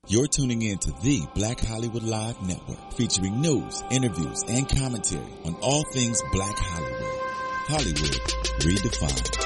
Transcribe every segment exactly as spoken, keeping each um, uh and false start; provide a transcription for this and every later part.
You're tuning in to the Black Hollywood Live Network, featuring news, interviews, and commentary on all things Black Hollywood. Hollywood redefined.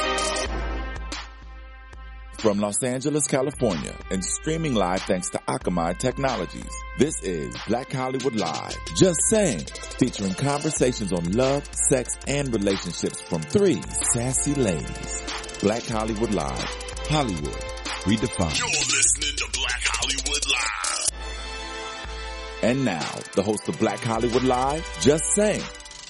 From Los Angeles, California, and streaming live thanks to Akamai Technologies, this is Black Hollywood Live. Just saying, featuring conversations on love, sex, and relationships from three sassy ladies. Black Hollywood Live. Hollywood redefined. You're listening to Black Hollywood Live. And now, the host of Black Hollywood Live, Just Saying.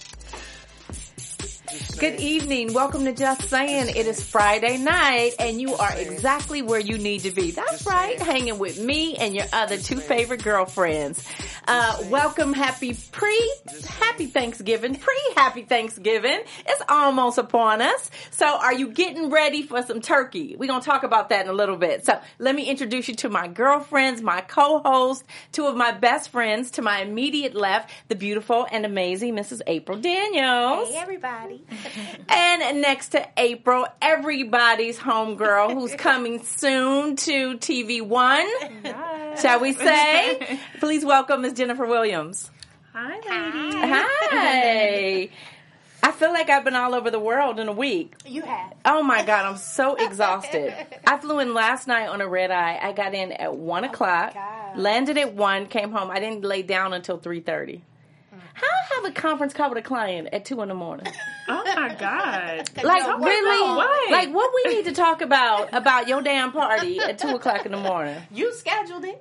Good evening. Welcome to Just Saying. It is Friday night and you are exactly where you need to be. That's right. Hanging with me and your other two favorite girlfriends. Uh, welcome. Happy pre, happy Thanksgiving. Pre-happy Thanksgiving. It's almost upon us. So are you getting ready for some turkey? We're going to talk about that in a little bit. So let me introduce you to my girlfriends, my co-host, two of my best friends. To my immediate left, the beautiful and amazing Missus April Daniels. Hey, everybody. And next to April, everybody's homegirl who's coming soon to T V One. Yes. Shall we say? Please welcome Miz Jennifer Williams. Hi, ladies. Hi. I feel like I've been all over the world in a week. You have. Oh my God, I'm so exhausted. I flew in last night on a red eye. I got in at one o'clock, God. landed at one, came home. I didn't lay down until three thirty. How have a conference call with a client at two in the morning? Oh my God! Like Yo, really? what? Like what we need to talk about about your damn party at two o'clock in the morning? You scheduled it.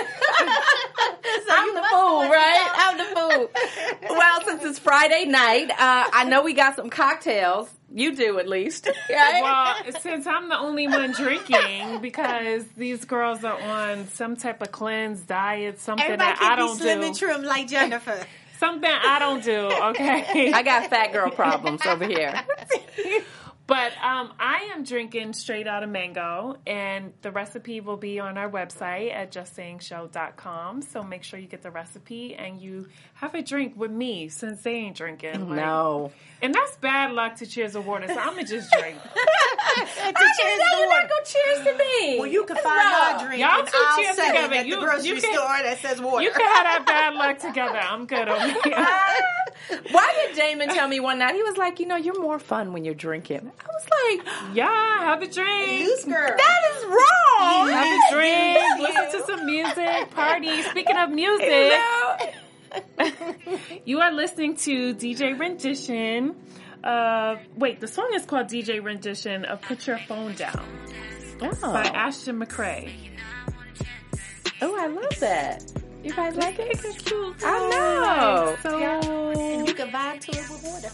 So I'm the fool, right? I'm the fool. Well, since it's Friday night, uh, I know we got some cocktails. You do, at least. Right? Well, since I'm the only one drinking, because these girls are on some type of cleanse diet, something Everybody that can I don't be slim do. and trim like Jennifer. Something I don't do, okay? I got fat girl problems over here. But um, I am drinking straight out of mango, and the recipe will be on our website at just saying show dot com. So make sure you get the recipe and you have a drink with me since they ain't drinking. Like, No. And that's bad luck to cheers of water, so I'm going to just drink. To I cheers didn't the know you're water. not going to cheers to me. Well, you can That's find wrong. our drink Y'all and two I'll cheers say together. it at You- the grocery you can- store that says water. You can have that bad luck together. I'm good over here. Why did Damon tell me one night? He was like, you know, you're more fun when you're drinking. I was like, Yeah, have a drink. Loose girl. that is wrong. Have a drink. Listen to some music. Party. Speaking of music, You know? you are listening to D J Rendition. Uh, wait, the song is called D J Rendition of Put Your Phone Down Oh. by Ashton McCrae. Oh, I love that. You guys like it? It's a cute I song. know. So, And you can vibe to it with water.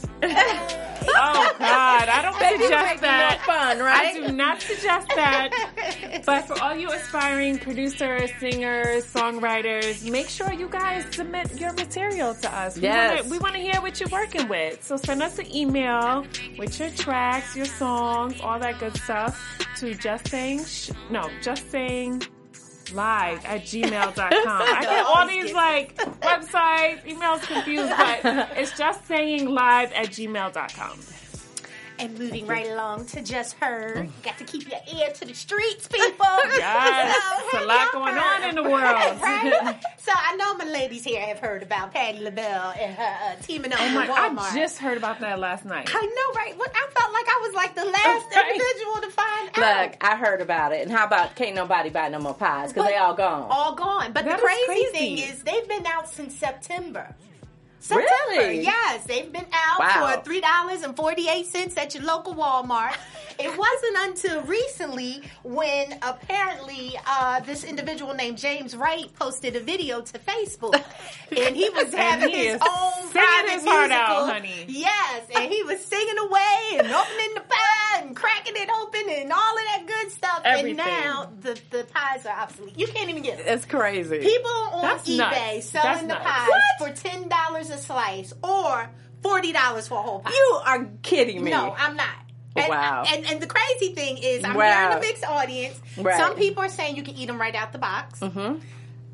oh God, I don't Baby, suggest make it that. more fun, I right? do not suggest that. But for all you aspiring producers, singers, songwriters, make sure you guys submit your material to us. Yes. We want to hear what you're working with. So send us an email with your tracks, your songs, all that good stuff to just saying, sh- no, just saying live at gmail dot com. I get all these like websites, emails confused, but it's just saying live at gmail dot com. And moving right along to Just Heard. Got to keep your ear to the streets, people. Yes, So, it's a lot have going y'all on heard? in the world. Right? So I know my ladies here have heard about Patti LaBelle and her uh, teaming up Oh my, with Walmart. I just heard about that last night. I know, right? What I felt like I was like the last Right. individual to find out. Look, I heard about it. And how about can't nobody buy no more pies because But- they all gone. All gone. But That the is crazy, crazy. thing is they've been out since September. September, Really? yes. They've been out Wow. for three dollars and forty-eight cents at your local Walmart. It wasn't until recently when apparently uh, this individual named James Wright posted a video to Facebook. And he was having he his is own singing private his heart musical. out, honey. Yes, and he was singing away and opening the pie and cracking it open and all of that good stuff. Everything. And now the, the pies are obsolete. You can't even get them. It's crazy. People on That's eBay nuts. selling That's the nuts. pies What? for ten dollars a slice or forty dollars for a whole pie. You are kidding me. No, I'm not. And, Wow. And, and the crazy thing is, I'm Wow. hearing a mixed audience. Right. Some people are saying you can eat them right out the box. Mm-hmm. I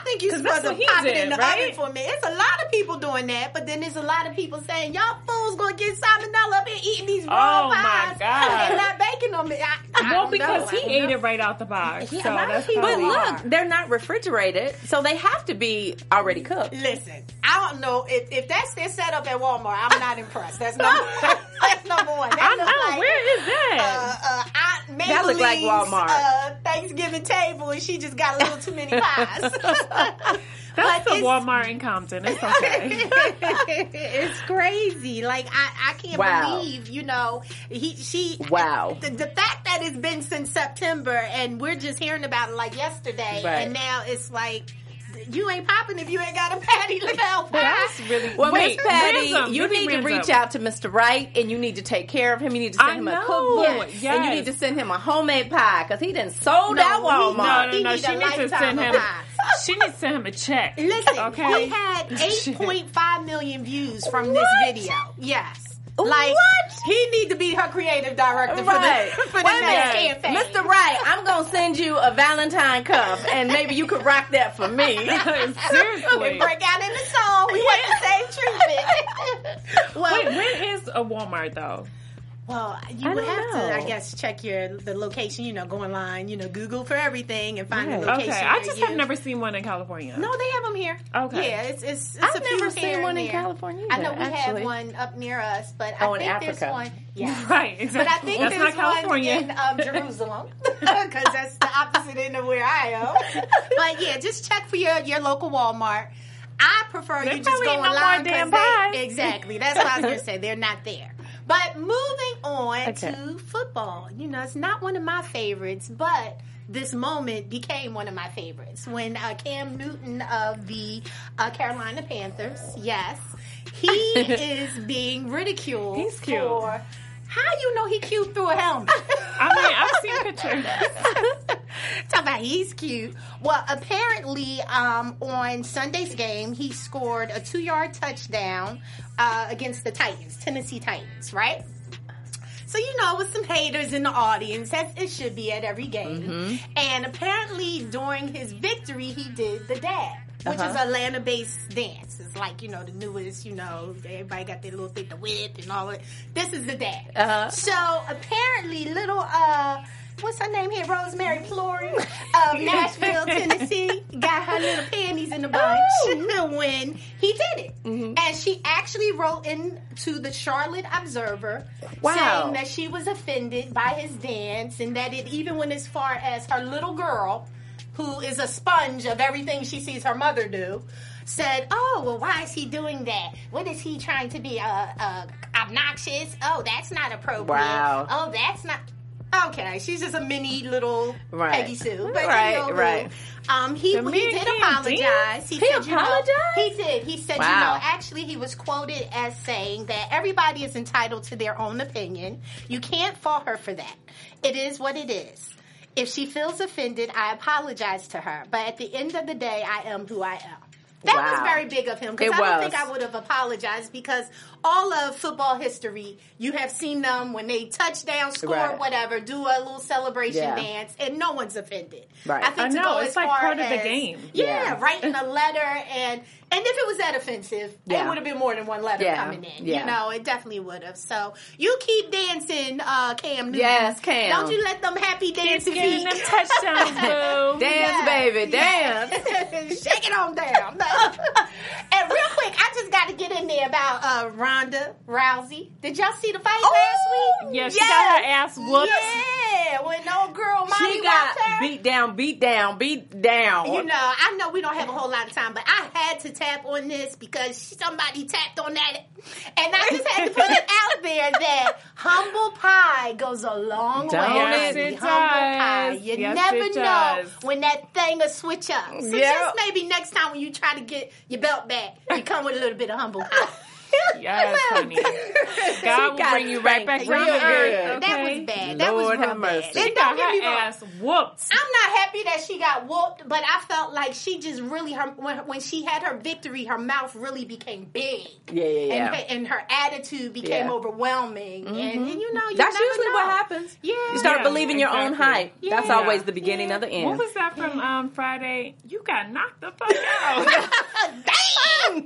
think you're 'Cause supposed that's to what he pop it did, in the right? oven for me. It's a lot of people doing that, but then there's a lot of people saying, y'all fools gonna get salmonella up here eating these raw Oh, my pies God. and not baking them. I, I Well, don't because know. he I don't ate know. it right out the box. Yeah, so a lot of that's people probably But are. look, they're not refrigerated, so they have to be already cooked. Listen, I don't know if, if that's their setup at Walmart. I'm not impressed. That's number, that's number one. That I looks know. like, Where is that? Uh, uh, Aunt That look like Maybelline's, Walmart. Uh, Thanksgiving table, and she just got a little too many pies. That's the it's- Walmart in Compton. It's okay. It's crazy. Like I, I can't Wow. believe, you know, he, she. Wow. The, the fact that it's been since September, and we're just hearing about it like yesterday, Right. and now it's like you ain't popping if you ain't got a Patty LaBelle pie. That's really Well, wait. Miss Patty, ransom, you really need to ransom. reach out to Mister Wright, and you need to take care of him. You need to send I him know. a cookbook, Yes. and you need to send him a homemade pie because he done sold No, out he- Walmart. No, no, He no. need She a needs to lifetime send of him. pie. She needs to send him a check. Listen, Okay. he had eight point five million views from this What? video. Yes. Like, What? he need to be her creative director Right. for the, for the Wait a next minute. campaign. Mister Wright, I'm going to send you a Valentine cup, and maybe you could rock that for me. Seriously. We break out in the song. We want the same treatment. well, Wait, where is a Walmart though? well, you I would don't have know. to, I guess, check your the location. You know, go online. You know, Google for everything and find Right. the location. Okay, I near just you. have never seen one in California. No, they have them here. Okay. Yeah, it's it's. it's I've a few never seen here one and in there. California I know either, we actually. have one up near us, but Oh, I in think there's Africa. one. Yeah. Right, But exactly. I think that's there's not California. one in um, Jerusalem because that's the opposite end of where I am. But yeah, just check for your, your local Walmart. I prefer They you just probably go ain't no more online damn because pies. they exactly. That's what I was gonna say. They're not there. But moving on Okay. to football, you know, it's not one of my favorites, but this moment became one of my favorites when uh, Cam Newton of the uh, Carolina Panthers, yes, he is being ridiculed. He's cute. For, how you know he cute through a helmet? I mean, I've seen pictures. Talk about he's cute. Well, apparently, um, on Sunday's game, he scored a two-yard touchdown uh, against the Titans, Tennessee Titans, right? So, you know, with some haters in the audience, as it should be at every game. Mm-hmm. And apparently, during his victory, he did the dab, which Uh-huh. is Atlanta-based dance. It's like, you know, the newest, you know, everybody got their little thing, the whip and all that. This is the dab. Uh-huh. So, apparently, little, uh, what's her name here? Rosemary Flory of Nashville, Tennessee, got her little panties in the bunch when he did it. Mm-hmm. And she actually wrote into the Charlotte Observer Wow. saying that she was offended by his dance and that it even went as far as her little girl, who is a sponge of everything she sees her mother do, said, oh, well, why is he doing that? What is he trying to be, uh, uh, obnoxious? Oh, that's not appropriate. Wow. Oh, that's not... Okay, she's just a mini little Right. Peggy Sue. But Right, you know, right. Um, he, The he man did can't apologize. He He, said, you know, apologized? he did. He said, you Wow. know, actually he was quoted as saying that everybody is entitled to their own opinion. You can't fault her for that. It is what it is. If she feels offended, I apologize to her. But at the end of the day, I am who I am. That Wow. was very big of him because It I don't was. think I would have apologized because all of football history, you have seen them when they touchdown, score, Right. whatever, do a little celebration Yeah. dance, and no one's offended. Right. I think I to know, go it's as like far part of the as- game. Yeah, Yeah. writing a letter and and if it was that offensive, Yeah. it would have been more than one letter Yeah. coming in. Yeah. You know, it definitely would have. So you keep dancing, uh, Cam Newton. Yes, Cam. Don't you let them happy He's dancing getting feet. them touchdowns, boo. Dance, Yes, baby, yes. dance. Shake it on down. And real quick, I just got to get in there about uh, Ronda Rousey. Did y'all see the fight Oh, last week? Yeah, she got her ass whooped. Yeah, when old girl Molly She got whooped her. beat down, beat down, beat down. You know, I know we don't have a whole lot of time, but I had to tap on this because somebody tapped on that. And I just had to put it out there that humble pie goes a long Don't way. Yes, it humble pie. does. You Yes, never it know does. when that thing will switch up. So Yep. just maybe next time when you try to get your belt back, you come with a little bit of humble pie. Yes, honey. God will got bring you right back real down to good. earth. That Okay? was bad. That Lord was real have bad. mercy. She And got don't get me her wrong. ass whooped. I'm not happy that she got whooped, but I felt like she just really her when, when she had her victory, her mouth really became big. Yeah, yeah, yeah. And, and her attitude became Yeah. overwhelming. And, and you know, you That's never usually know. what happens. Yeah. You start Yeah, believing your own exactly. hype. That's Yeah. always the beginning of the end. What was that from um, Friday? You got knocked the fuck out. Dang!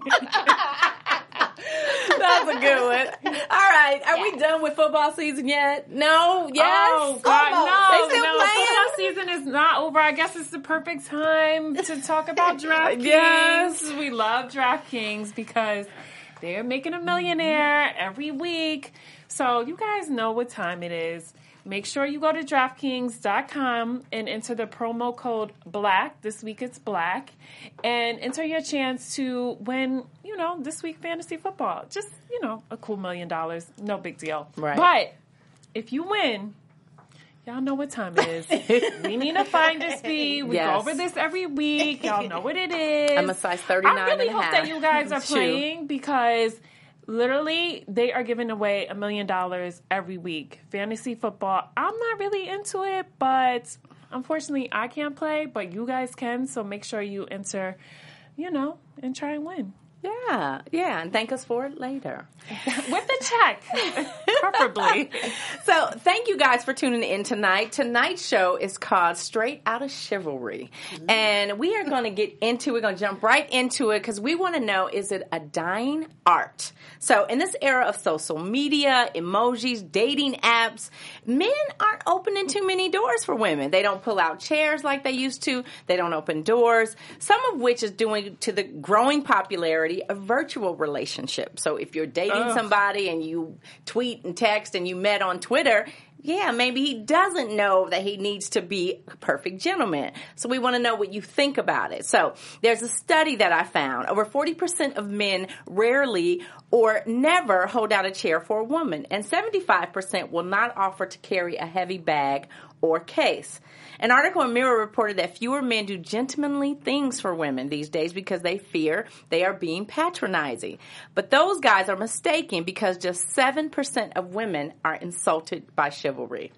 That's a good one. All right. Are we done with football season yet? No? Yes? Oh, God, Almost. no. They still no. playing? Football season is not over. I guess it's the perfect time to talk about DraftKings. Yes. We love DraftKings because they're making a millionaire every week. So you guys know what time it is. Make sure you go to DraftKings dot com and enter the promo code BLACK. This week it's BLACK. And enter your chance to win, you know, this week fantasy football. Just, you know, a cool million dollars. No big deal. Right. But if you win, y'all know what time it is. We need a finder's fee. We Yes. go over this every week. Y'all know what it is. I'm a size thirty-nine I really and a hope half. that you guys are Shoe. playing because literally they are giving away a million dollars every week. Fantasy football. I'm not really into it, but unfortunately I can't play, but you guys can. So make sure you enter, you know, and try and win. Yeah. Yeah. And thank us for it later. With the check, preferably. So thank you guys for tuning in tonight. Tonight's show is called Straight Outta Chivalry. And we are going to get into, we're going to jump right into it because we want to know, is it a dying art? So in this era of social media, emojis, dating apps, men aren't opening too many doors for women. They don't pull out chairs like they used to. They don't open doors, some of which is due to the growing popularity of virtual relationships. So if you're dating Ugh. somebody and you tweet and text and you met on Twitter, yeah, maybe he doesn't know that he needs to be a perfect gentleman. So we want to know what you think about it. So there's a study that I found. Over forty percent of men rarely or never hold out a chair for a woman, and seventy-five percent will not offer to carry a heavy bag or case. An article in Mirror reported that fewer men do gentlemanly things for women these days because they fear they are being patronizing. But those guys are mistaken because just seven percent of women are insulted by chivalry.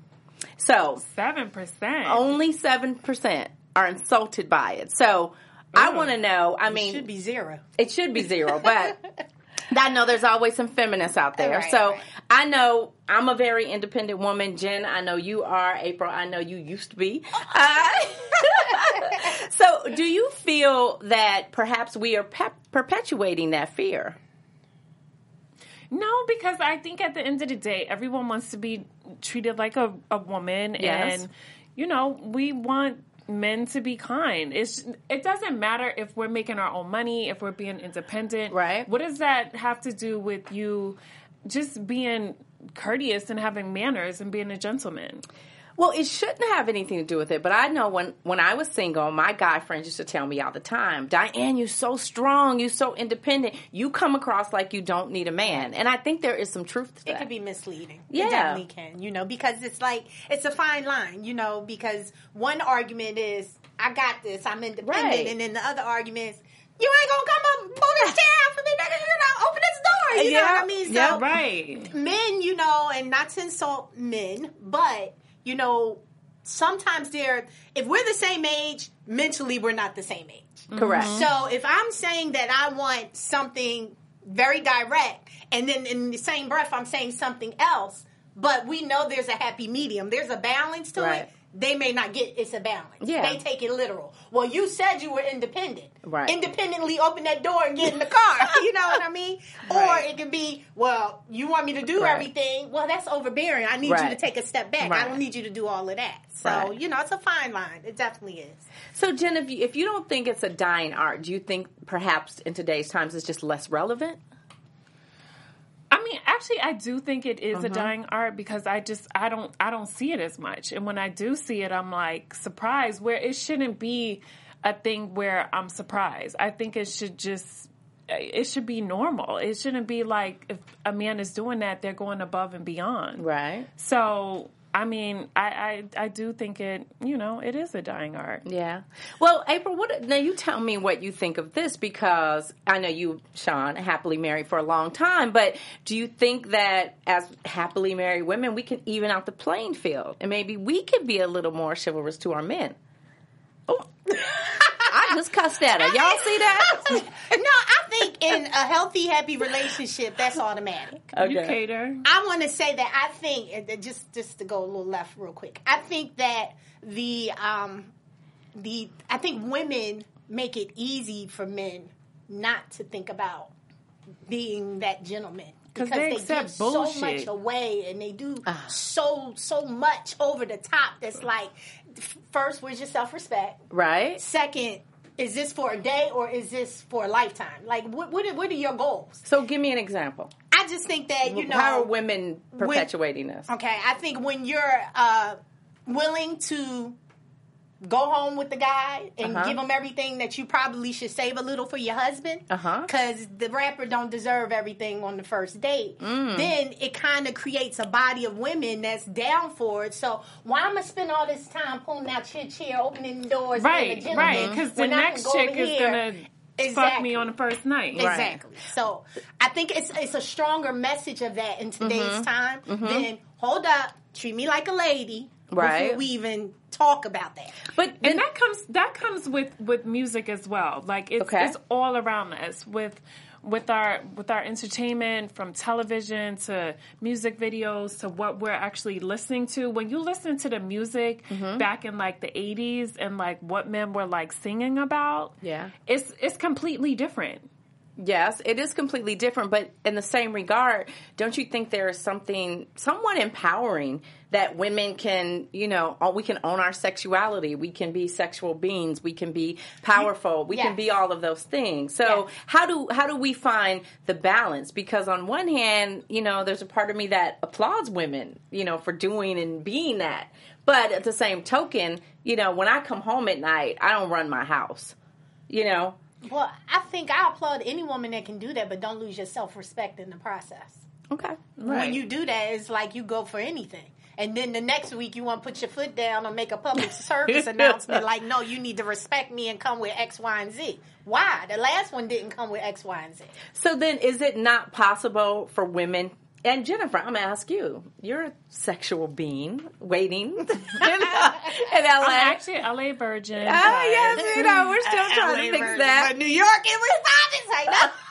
So Seven percent. only seven percent are insulted by it. So I want to know, I mean, It should be zero. it should be zero, but I know there's always some feminists out there. Right, so right. I know I'm a very independent woman. Jen, I know you are. April, I know you used to be. Uh, so do you feel that perhaps we are pe- perpetuating that fear? No, because I think at the end of the day, everyone wants to be treated like a, a woman. Yes. And, you know, we want men to be kind. It's, it doesn't matter if we're making our own money, if we're being independent. Right. What does that have to do with you just being courteous and having manners and being a gentleman? Well, it shouldn't have anything to do with it, but I know when, when I was single, my guy friends used to tell me all the time, Diane, you're so strong, you're so independent, you come across like you don't need a man. And I think there is some truth to It that. could be misleading. Yeah. It definitely can, you know, because it's like, it's a fine line, you know, because one argument is, I got this, I'm independent, Right. and then the other argument is, you ain't gonna come up and pull this chair out for me, nigga, you know, open this door, you know Yeah. what I mean? So, Yeah, Right. men, you know, and not to insult men, but, you know, sometimes they're, if we're the same age, mentally we're not the same age. Correct. So if I'm saying that I want something very direct, and then in the same breath I'm saying something else, but we know there's a happy medium, there's a balance to Right. it, they may not get it's a balance. Yeah. They take it literal. Well, you said you were independent. Right. Independently open that door and get in the car. You know what I mean? Right. Or it could be, well, you want me to do Right. everything. Well, that's overbearing. I need you Right. to take a step back. Right. I don't need you to do all of that. So, Right. you know, it's a fine line. It definitely is. So, Jen, if you, if you don't think it's a dying art, do you think perhaps in today's times it's just less relevant? I mean, actually, I do think it is a dying art because I just I don't I don't see it as much, and when I do see it, I'm like surprised. Where it shouldn't be a thing where I'm surprised. I think it should just it should be normal. It shouldn't be like if a man is doing that, they're going above and beyond. Right. So I mean, I, I, I do think it, you know, it is a dying art. Yeah. Well, April, what, now you tell me what you think of this, because I know you, Sean, happily married for a long time, but do you think that as happily married women, we can even out the playing field and maybe we could be a little more chivalrous to our men? Oh. I just cussed at her. Y'all see that? No, I think in a healthy, happy relationship, that's automatic. Okay. You cater. I want to say that I think, just just to go a little left real quick, I think that the um the I think women make it easy for men not to think about being that gentleman. Because they, they accept give bullshit. so much away, and they do so so much over the top. That's like, first, where's your self respect? Right. Second, is this for a day or is this for a lifetime? Like, what what are, what are your goals? So, give me an example. I just think that, you know, how are women perpetuating when, this? Okay, I think when you're uh, willing to go home with the guy and Uh-huh. give him everything that you probably should save a little for your husband, Uh-huh. because the rapper don't deserve everything on the first date, Mm. then it kind of creates a body of women that's down for it. So why am I spend all this time pulling out your chair, opening doors, being a Right, gentleman, right. Because the when I can next go chick over is here? going to fuck Exactly. me on the first night. Exactly. So I think it's it's a stronger message of that in today's Mm-hmm. time than, hold up, treat me like a lady Right. before we even talk about that. But then, And that comes that comes with, with music as well. Like it's Okay. it's all around us with with our with our entertainment, from television to music videos to what we're actually listening to. When you listen to the music Mm-hmm. back in like the eighties and like what men were like singing about, Yeah. it's it's completely different. yes, it is completely different, but in the same regard, don't you think there is something somewhat empowering that women can, you know, oh, we can own our sexuality, we can be sexual beings, we can be powerful, we can Yes. be all of those things. So Yes. how do how do we find the balance? Because on one hand, you know, there's a part of me that applauds women, you know, for doing and being that. But at the same token, you know, when I come home at night, I don't run my house, you know. Well, I think I applaud any woman that can do that, but don't lose your self-respect in the process. Okay. When you do that, it's like you go for anything. And then the next week, you want to put your foot down or make a public service announcement like, no, you need to respect me and come with X, Y, and Z. Why? The last one didn't come with X, Y, and Z. So then, is it not possible for women? And Jennifer, I'm gonna ask you. You're a sexual being waiting in, uh, in L A. I'm actually an L A virgin. Oh yes, you know we're still trying to fix that. But New York and Wisconsin say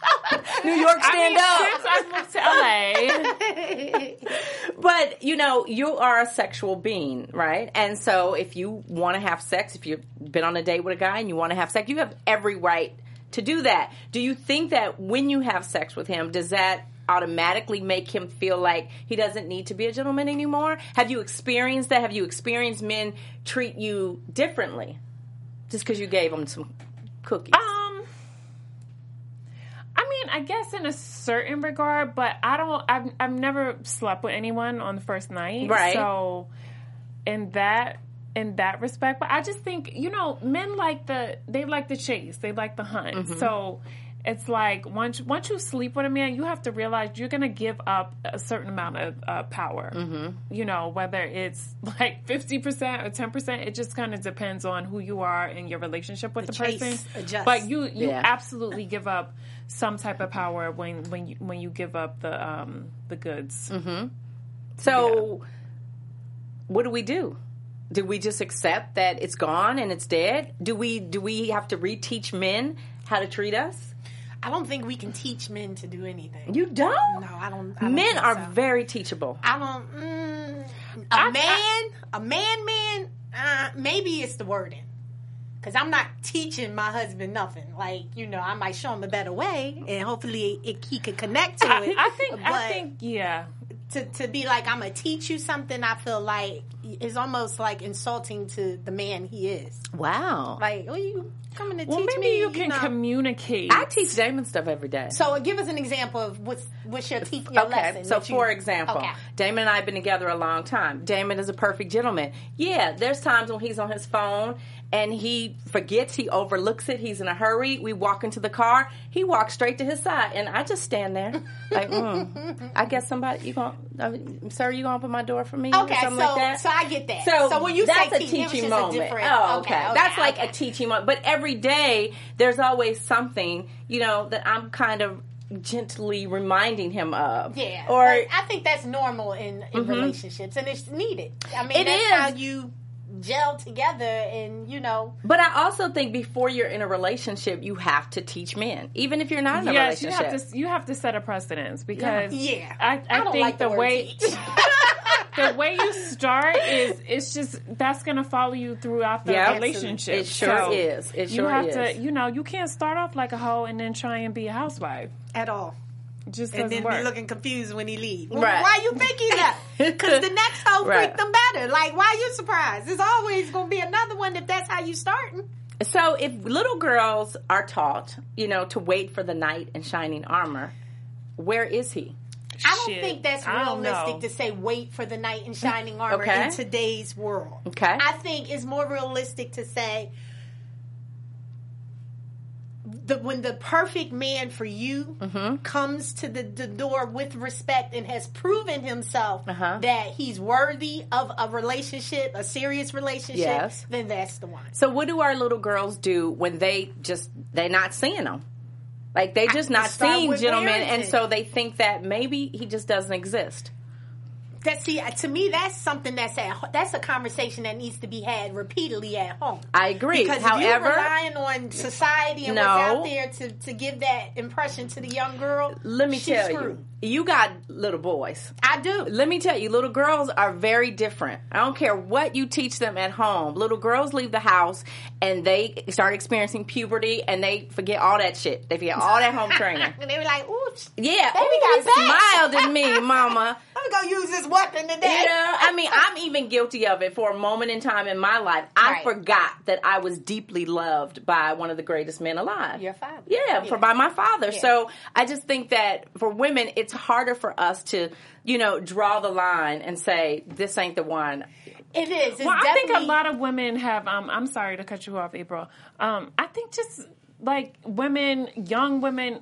no. New York, I stand mean, up. since I moved to L A, But you know, you are a sexual being, right? And so, if you want to have sex, if you've been on a date with a guy and you want to have sex, you have every right to do that. Do you think that when you have sex with him, does that automatically make him feel like he doesn't need to be a gentleman anymore? Have you experienced that? Have you experienced men treat you differently just because you gave them some cookies? um, I mean, I guess in a certain regard, but I don't. I've I've never slept with anyone on the first night, Right. So, in that in that respect, but I just think, you know, men like the they like the chase, they like the hunt, Mm-hmm. so. It's like once once you sleep with a man, you have to realize you're going to give up a certain amount of uh, power. Mm-hmm. You know, whether it's like fifty percent or ten percent, it just kind of depends on who you are in your relationship with the, The person. chase adjusts. But you you Yeah. absolutely give up some type of power when when you when you give up the um the goods. Mm-hmm. So, what do we do? Do we just accept that it's gone and it's dead? Do we do we have to reteach men how to treat us? I don't think we can teach men to do anything. You don't? No, I don't. I don't Men think are so. very teachable. I don't. Mm, a I- man, a man, man. Uh, maybe it's the wording, because I'm not teaching my husband nothing. Like, you know, I might show him a better way, and hopefully it, he could connect to I, it. I think I But think yeah. to to be like, I'm gonna teach you something, I feel like is almost like insulting to the man he is. Wow. Like, oh, you coming to Well, teach maybe me? you can know. communicate. I teach Damon stuff every day. So give us an example of what's what's your teach your Okay, lesson. so that you- for example, Okay. Damon and I have been together a long time. Damon is a perfect gentleman. Yeah, there's times when he's on his phone and he forgets, he overlooks it, he's in a hurry, we walk into the car, he walks straight to his side, and I just stand there like, mm, I guess somebody, you gonna, uh, sir, you gonna open my door for me? Okay, or something so like that? so I get that. So, So when you that's say a teach, it was teaching just a moment. different- Oh, okay. okay, okay, That's like okay. a teaching moment. But every day, there's always something, you know, that I'm kind of gently reminding him of. Yeah, Or but I think that's normal in, in relationships, and it's needed. I mean, It that's is. how you gel together, and you know. But I also think before you're in a relationship, you have to teach men, even if you're not in a Yes, you relationship. have to. You have to set a precedence because Yeah. I, I, I don't think like the the word way teach. the way you start is it's just that's going to follow you throughout the Yeah, relationship. it sure So is. It you sure have is. to. You know, you can't start off like a hoe and then try and be a housewife. At all. It just And doesn't then work. be looking confused when he leaves. Well, Right. why you think he left? Because the next hoe Right. freaked them better. Like, why you surprised? There's always going to be another one if that's how you starting. So if little girls are taught, you know, to wait for the knight in shining armor, where is he? I don't Shit. think that's I don't realistic know. to say wait for the knight in shining armor Okay. in today's world. Okay. I think it's more realistic to say the when the perfect man for you Mm-hmm. comes to the, the door with respect and has proven himself Uh-huh. that he's worthy of a relationship, a serious relationship, Yes. then that's the one. So what do our little girls do when they just, they're not seeing them? Like, they just not start seeing with gentlemen, and parenting. so they think that maybe he just doesn't exist. That see to me that's something that's at, that's a conversation that needs to be had repeatedly at home. I agree. Because However, if you're relying on society and No. what's out there to, to give that impression to the young girl, let me she's tell screwed. you, you got little boys. I do. Let me tell you, little girls are very different. I don't care what you teach them at home. Little girls leave the house and they start experiencing puberty and they forget all that shit. They forget all that home training. And they were like, "Ooh, Yeah, baby ooh, got he back." smiled at me, mama. I'm gonna go use this weapon today." You know, I mean, I'm even guilty of it for a moment in time in my life. I Right. forgot that I was deeply loved by one of the greatest men alive. Your father. Yeah, for by my father. Yeah. So I just think that for women, it's harder for us to, you know, draw the line and say, this ain't the one. It is. It's Well, I think a definitely- lot of women have. Um, I'm sorry to cut you off, April. Um, I think just like women, young women,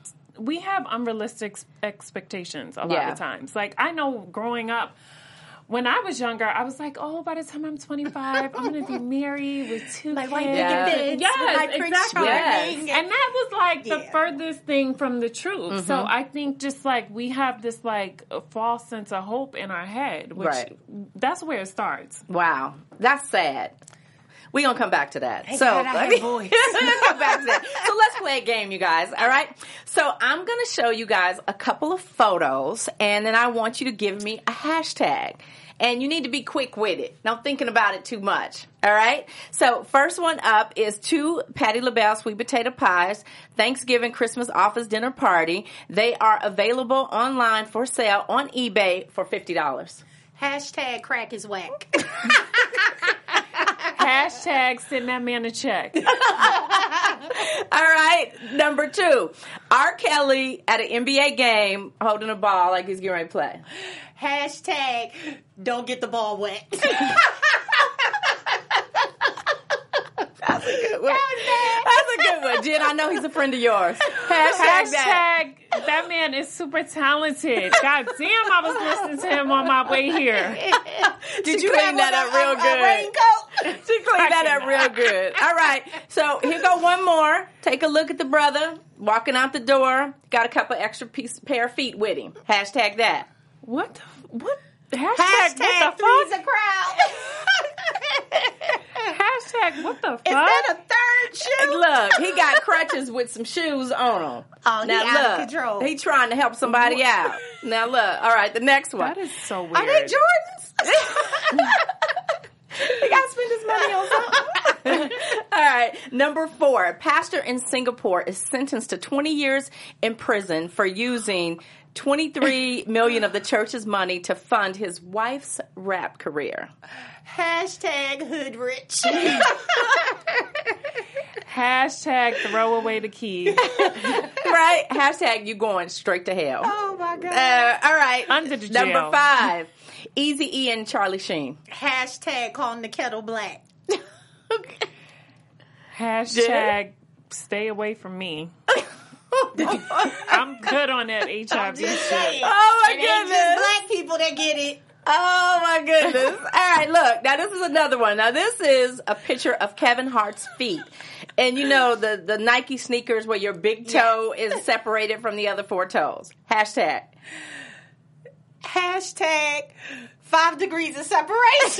we have unrealistic expectations a lot Yeah. of times. Like I know, growing up. When I was younger, I was like, "Oh, by the time I'm twenty-five, I'm going to be married with two Like kids." white Yeah. picket fence, Yes, with my Prince exactly. Charming. Yes. And that was like the Yeah. furthest thing from the truth. So Mm-hmm. I think just like we have this like a false sense of hope in our head, which Right. that's where it starts. Wow. That's sad. We're going to come back to that. so, God, I let have me voice. come back to that. So let's play a game, you guys. All right. So I'm going to show you guys a couple of photos, and then I want you to give me a hashtag. And you need to be quick with it. Not thinking about it too much. All right? So first one up is two Patti LaBelle sweet potato pies, Thanksgiving Christmas office dinner party. They are available online for sale on eBay for fifty dollars. Hashtag crack is whack. Hashtag send that man a check. All right, number two, R. Kelly at an N B A game holding a ball like he's getting ready to play. Hashtag don't get the ball wet. That's a good one. That's a good one, Jen. I know he's a friend of yours. Hashtag, that. Hashtag that man is super talented. God damn, I was listening to him on my way here. Did you Grab clean that on up a- real a- a good? raincoat. She cleaned that up real good. All right, so here go one more. Take a look at the brother walking out the door. Got a couple extra piece pair of feet with him. Hashtag that. What? The, what? Hashtag, Hashtag what the three's fuck? a crowd. Hashtag what the fuck? Is that a third shoe? Look, he got crutches with some shoes on him. Oh, he now out look, of control. he trying to help somebody out. Now look, all right, the next one. That is so weird. Are they Jordans? He got to spend his money on something. All right, number four. Pastor in Singapore is sentenced to twenty years in prison for using twenty-three million dollars of the church's money to fund his wife's rap career. Hashtag hood rich. Hashtag throw away the key. Right? Hashtag you going straight to hell. Oh my God. Uh, all right. Under the Number jail. five. Eazy-E and Charlie Sheen. Hashtag calling the kettle black. Hashtag stay away from me. I'm good on that H I V Just shit. saying. Oh, my It ain't goodness. just black people that get it. Oh my goodness. All right, look. Now this is another one. Now this is a picture of Kevin Hart's feet. And you know the, the Nike sneakers where your big toe is separated from the other four toes. Hashtag. Hashtag five degrees of separation.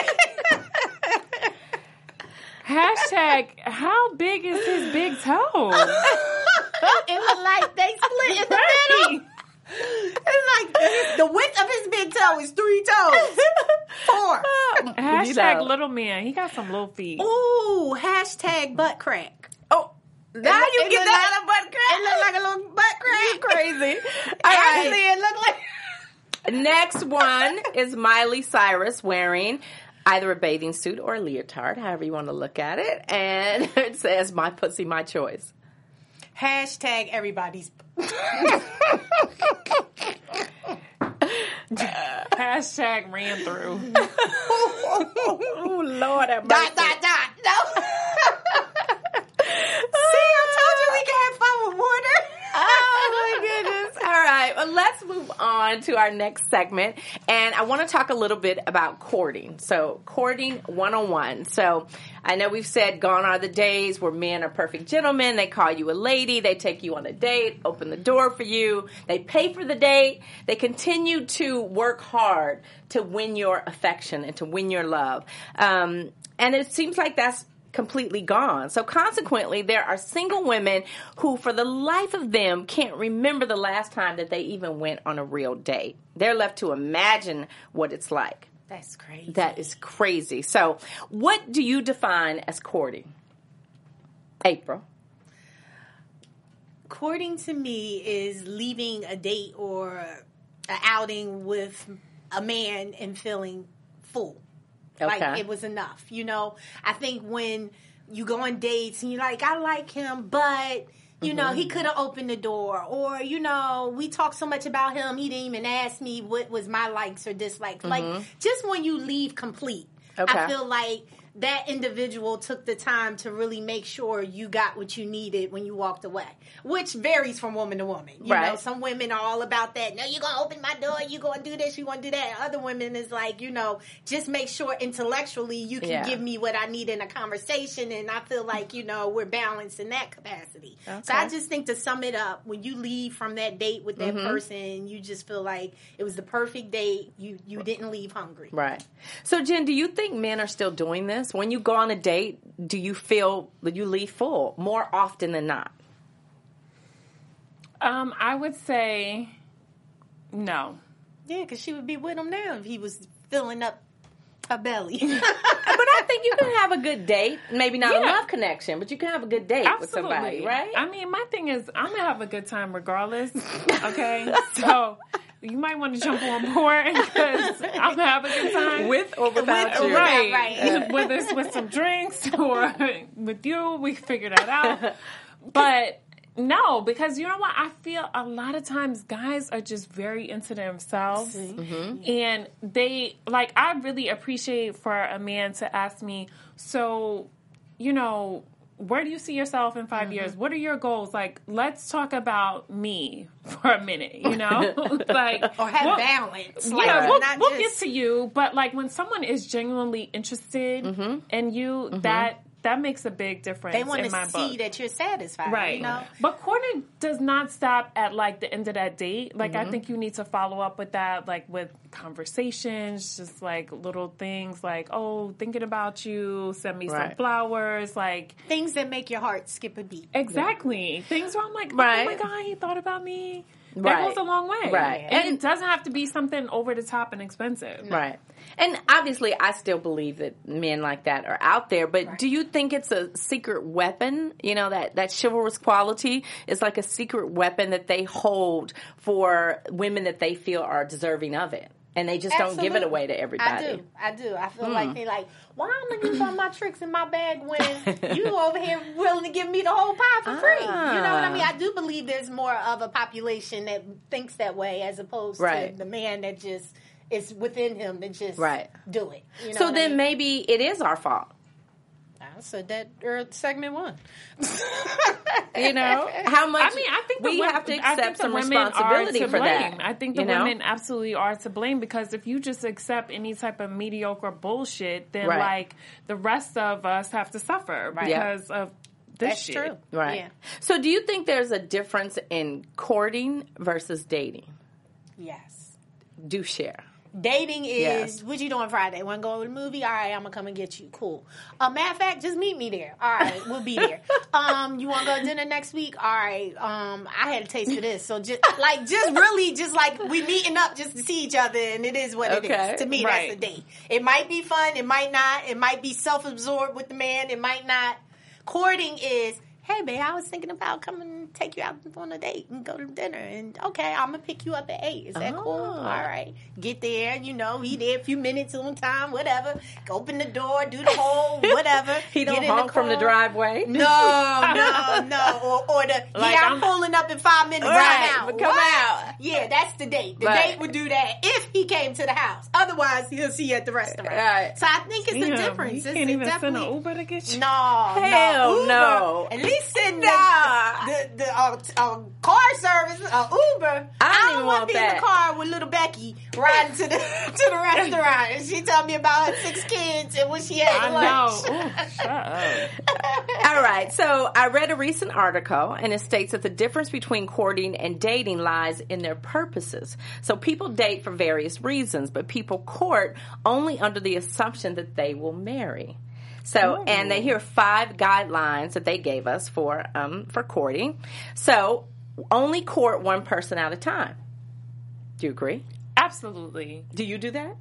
Hashtag how big is his big toe? It was like they split in the middle. It's like the width of his big toe is three toes. Four. Hashtag You know. little man. He got some little feet. Ooh, hashtag butt crack. Oh, now It- you it get look that like- out of butt crack. It looked like a little butt crack. You crazy. All Actually, right. it looked like... Next one is Miley Cyrus wearing either a bathing suit or a leotard, however you want to look at it. And it says, my pussy, my choice. Hashtag everybody's... Hashtag ran through. Oh, Lord have mercy. Dot, dot, dot. No. See, I told you we can have fun with water. Oh my goodness. All right. Well, let's move on to our next segment. And I want to talk a little bit about courting. So, courting one oh one. So, I know we've said gone are the days where men are perfect gentlemen. They call you a lady. They take you on a date, open the door for you. They pay for the date. They continue to work hard to win your affection and to win your love. Um, and it seems like that's completely gone. So consequently, there are single women who, for the life of them, can't remember the last time that they even went on a real date. They're left to imagine what it's like. That's crazy. That is crazy. So what do you define as courting? April. Courting to me is leaving a date or an outing with a man and feeling full. Okay. Like it was enough. You know, I think when you go on dates and you're like, I like him, but you know, he could have opened the door, or you know, we talked so much about him, he didn't even ask me what was my likes or dislikes. Like just when you leave complete, Okay. I feel like that individual took the time to really make sure you got what you needed when you walked away, which varies from woman to woman. You Right. know, some women are all about that. No, you're going to open my door. You're going to do this. You're going to do that. Other women is like, you know, just make sure intellectually you can Yeah. give me what I need in a conversation. And I feel like, you know, we're balanced in that capacity. Okay. So I just think to sum it up, when you leave from that date with that person, you just feel like it was the perfect date. You, you didn't leave hungry. Right. So, Jen, do you think men are still doing this? When you go on a date, do you feel that you leave full more often than not? Um, I would say no. Yeah, because she would be with him now if he was filling up her belly. But I think you can have a good date. Maybe not a Yeah. love connection, but you can have a good date with Absolutely. somebody, right? I mean, my thing is, I'm gonna have a good time regardless. Okay, so you might want to jump on board because I'm gonna have a good time With or without With- you. Right, right. whether it's with some drinks or with you, we figure that out. But no, because you know what? I feel a lot of times guys are just very into themselves. And they, like, I really appreciate for a man to ask me, so, you know, where do you see yourself in five years? What are your goals? Like, let's talk about me for a minute, you know? Like, Or have well, balance. Like, yeah, we'll, not we'll just- get to you, but like when someone is genuinely interested in you, that that makes a big difference They want in to my see book. that you're satisfied. Right. You know? But courting does not stop at like the end of that date. Like I think you need to follow up with that, like with conversations, just like little things like, oh, thinking about you, send me some Right. flowers, like Things that make your heart skip a beat. exactly. Things where I'm like, oh Right. my God, he thought about me. That Right. goes a long way. Right. And, And- it doesn't have to be something over the top and expensive. Right. And obviously, I still believe that men like that are out there. But do you think it's a secret weapon? You know, that, that chivalrous quality is like a secret weapon that they hold for women that they feel are deserving of it. And they just don't give it Absolutely. away to everybody. I do. I do. I feel like they like, why am I gonna use all my tricks in my bag when you over here willing to give me the whole pie for free? You know what I mean? I do believe there's more of a population that thinks that way as opposed Right. to the man that just is within him to just Right. do it. You know So what I then mean? maybe it is our fault. I I said that er, segment one. You know, how much I mean, I think the we women, have to I accept think the some women responsibility are to for blame. that. I think the you know? women absolutely are to blame, because if you just accept any type of mediocre bullshit, then Right. like the rest of us have to suffer because of this That's shit. true. Right. Yeah. So do you think there's a difference in courting versus dating? Yes. Do share. Dating is, Yes. what you doing Friday? Want to go to the movie? All right, I'm going to come and get you. Cool. Uh, matter of fact, just meet me there. All right, we'll be there. Um, you want to go to dinner next week? All right, um, I had a taste of this. So just, like, just really just like we meeting up just to see each other, and it is what it Okay. is. To me, Right. that's a date. It might be fun. It might not. It might be self-absorbed with the man. It might not. Courting is, hey, babe, I was thinking about coming and take you out on a date and go to dinner. And, okay, I'm going to pick you up at eight. Is that Oh. cool? All right. Get there, you know, be there a few minutes on time, whatever. Open the door, do the whole whatever. He don't Get in honk from the car. driveway. No, no, no. Or, or the, Like, yeah, I'm, I'm- pulling up in five minutes Right, right now. but come What? out. Yeah, that's the date. The Right. date would do that if he came to the house. Otherwise, he'll see you at the restaurant. Right. So I think it's Damn, a difference. You It's can't even send definitely, an Uber to get you. no, Hell no, Uber. no. At least send Nah. the the, the uh, uh, car service, uh, Uber. I don't don't even want want to be in that. the car with little Becky riding to the to the restaurant, and she told me about her six kids and what she had I for know. lunch. Ooh, shut up. All right. So I read a recent article, and it states that the difference between courting and dating lies in their purposes. So people date for various reasons, but people court only under the assumption that they will marry. So, and they here are five guidelines that they gave us for um, for courting. So, only court one person at a time. Do you agree? Absolutely. Do you do that?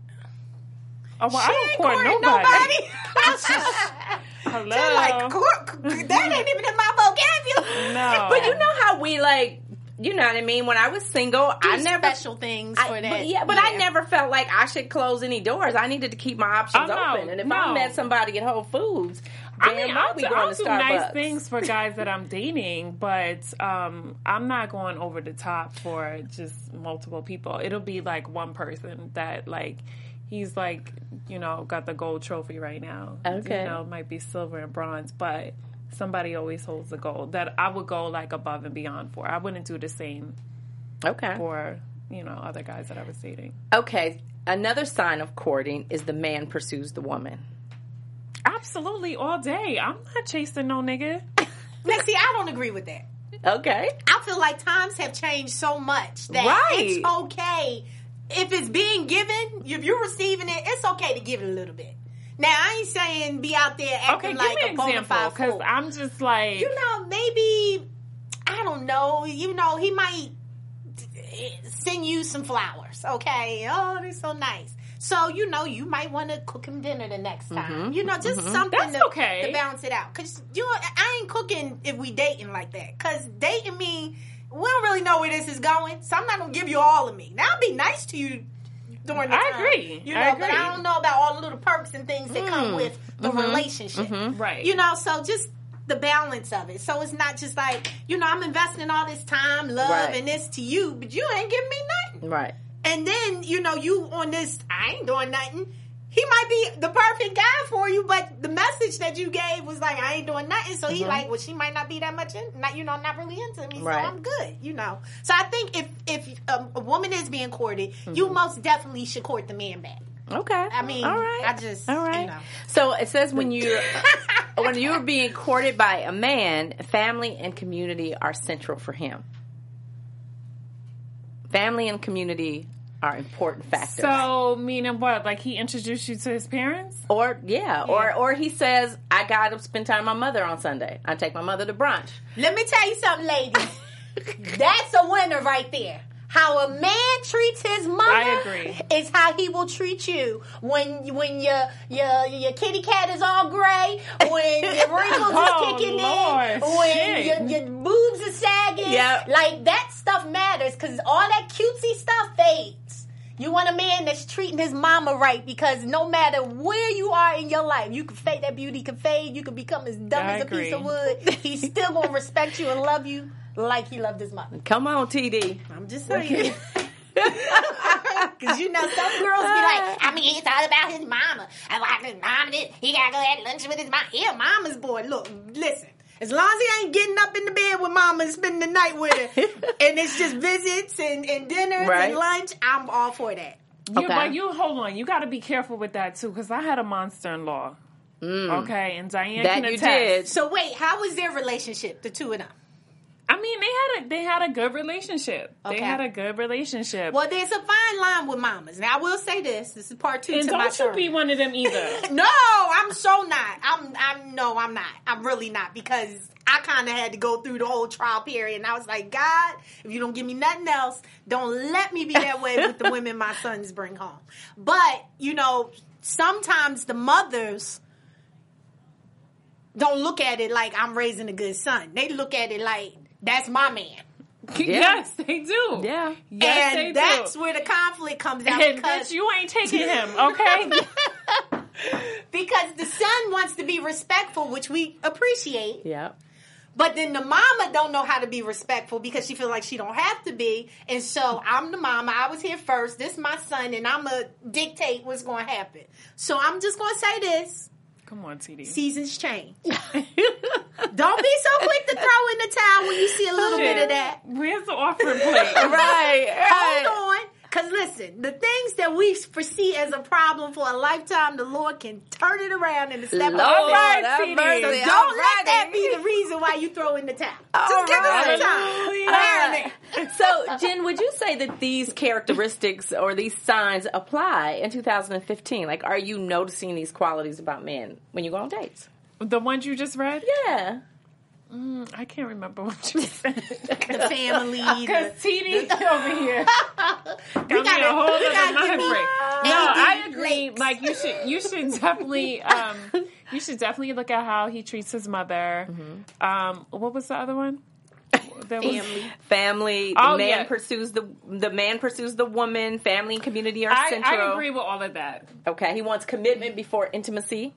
Oh, well, She I ain't don't court courting nobody. Hello. They're like, court, that ain't even in my vocabulary. No. But you know how we like, you know what I mean? When I was single, I never special things I- for that. But yeah, but I never felt like I should close any doors. I needed to keep my options Oh, no, open. And if no. I met somebody at Whole Foods, I damn mean, right I'll, we do, going I'll to do Starbucks. nice things for guys that I'm dating, but um, I'm not going over the top for just multiple people. It'll be like one person that like he's like, you know, got the gold trophy right now. Okay. You know, it might be silver and bronze, but somebody always holds the gold that I would go like above and beyond for. I wouldn't do the same Okay. for, you know, other guys that I was dating. Okay. Another sign of courting is the man pursues the woman. Absolutely, all day. I'm not chasing no nigga. Now, see, I don't agree with that. Okay. I feel like times have changed so much that Right. it's okay if it's being given. If you're receiving it, it's okay to give it a little bit. Now, I ain't saying be out there acting Okay, give like me a an bona example, fide because fool. I'm just like... You know, maybe I don't know. You know, he might send you some flowers. Okay, oh, they're so nice. So, you know, you might want to cook him dinner the next time. Mm-hmm. You know, just something That's to, okay. to balance it out. Because you, I ain't cooking if we dating like that. Because dating me, we don't really know where this is going. So I'm not going to give you all of me. Now, I'll be nice to you during the I time. agree. You know, I but agree. I don't know about all the little perks and things that come with the relationship. Right. You know, so just the balance of it. So it's not just like, you know, I'm investing all this time, love, Right. and this to you, but you ain't giving me nothing. Right. And then, you know, you on this, I ain't doing nothing. He might be the perfect guy for you, but the message that you gave was like, I ain't doing nothing. So he like, well, she might not be that much in, not, you know, not really into me. Right. So I'm good, you know. So I think if, if um, a woman is being courted, you most definitely should court the man back. Okay. I mean, all right. I just, all right. you know. So it says when you when you're being courted by a man, family and community are central for him. Family and community are important factors. So, meaning what? Like, he introduced you to his parents? or yeah, or or he says, I got to spend time with my mother on Sunday. I take my mother to brunch. Let me tell you something, ladies. That's a winner right there. How a man treats his mother I agree. is how he will treat you. When when your your your kitty cat is all gray, when your wrinkles Oh, is kicking Lord, in, when shit. your, your boobs are sagging, Yep. like that stuff matters because all that cutesy stuff fades. You want a man that's treating his mama right because no matter where you are in your life, you can fade, that beauty can fade, you can become as dumb I as a piece of agree. wood. He's still gonna respect you and love you like he loved his mother. Come on, T D. I'm just saying. Because, you know, some girls be like, I mean, it's all about his mama. I like his mama. This. He got to go have lunch with his mama. He a mama's boy. Look, listen. As long as he ain't getting up in the bed with mama and spending the night with her, and it's just visits and, and dinners right. and lunch, I'm all for that. You, Okay. But you, hold on. You got to be careful with that, too, because I had a monster-in-law. Mm. Okay, and Diane That can you attest. did. So wait, how was their relationship, the two of them? I mean, they had a they had a good relationship. Okay. They had a good relationship. Well, there's a fine line with mamas. Now, I will say this. This is part two and to my don't you story. be one of them either. No, I'm so not. I'm, I'm, no, I'm not. I'm really not, because I kind of had to go through the whole trial period, and I was like, God, if you don't give me nothing else, don't let me be that way with the women my sons bring home. But, you know, sometimes the mothers don't look at it like I'm raising a good son. They look at it like, that's my man. Yes, they do. Yeah. Yes, and they that's do. where the conflict comes out. And because bitch, you ain't taking him, okay? Because the son wants to be respectful, which we appreciate. Yeah. But then the mama don't know how to be respectful because she feels like she don't have to be. And so I'm the mama. I was here first. This is my son, and I'm going to dictate what's going to happen. So I'm just going to say this. Come on, T D. Seasons change. Don't be so quick to throw in the towel when you see a little Shit. bit of that. Where's the offering plate? Right. right. Hold on. Because listen, the things that we foresee as a problem for a lifetime, the Lord can turn it around in a step. Lord, All right, have T D. mercy. So don't All let righty. that be the reason why you throw in the towel. All Just give right. it a time. Hallelujah. Uh, so, Jen, would you say that these characteristics or these signs apply in two thousand fifteen? Like, are you noticing these qualities about men when you go on dates? The ones you just read? Yeah. Mm, I can't remember what you said. The family. the- Because T D over here. We Got me gotta- a whole we other gotta mind give me break. A No, D I agree. links. Like you should, you should definitely, um, you should definitely look at how he treats his mother. Mm-hmm. Um, what was the other one? There was- Family. Family. The Oh, man yeah. pursues the the man pursues the woman. Family and community are I, central. I agree with all of that. Okay, he wants commitment before intimacy.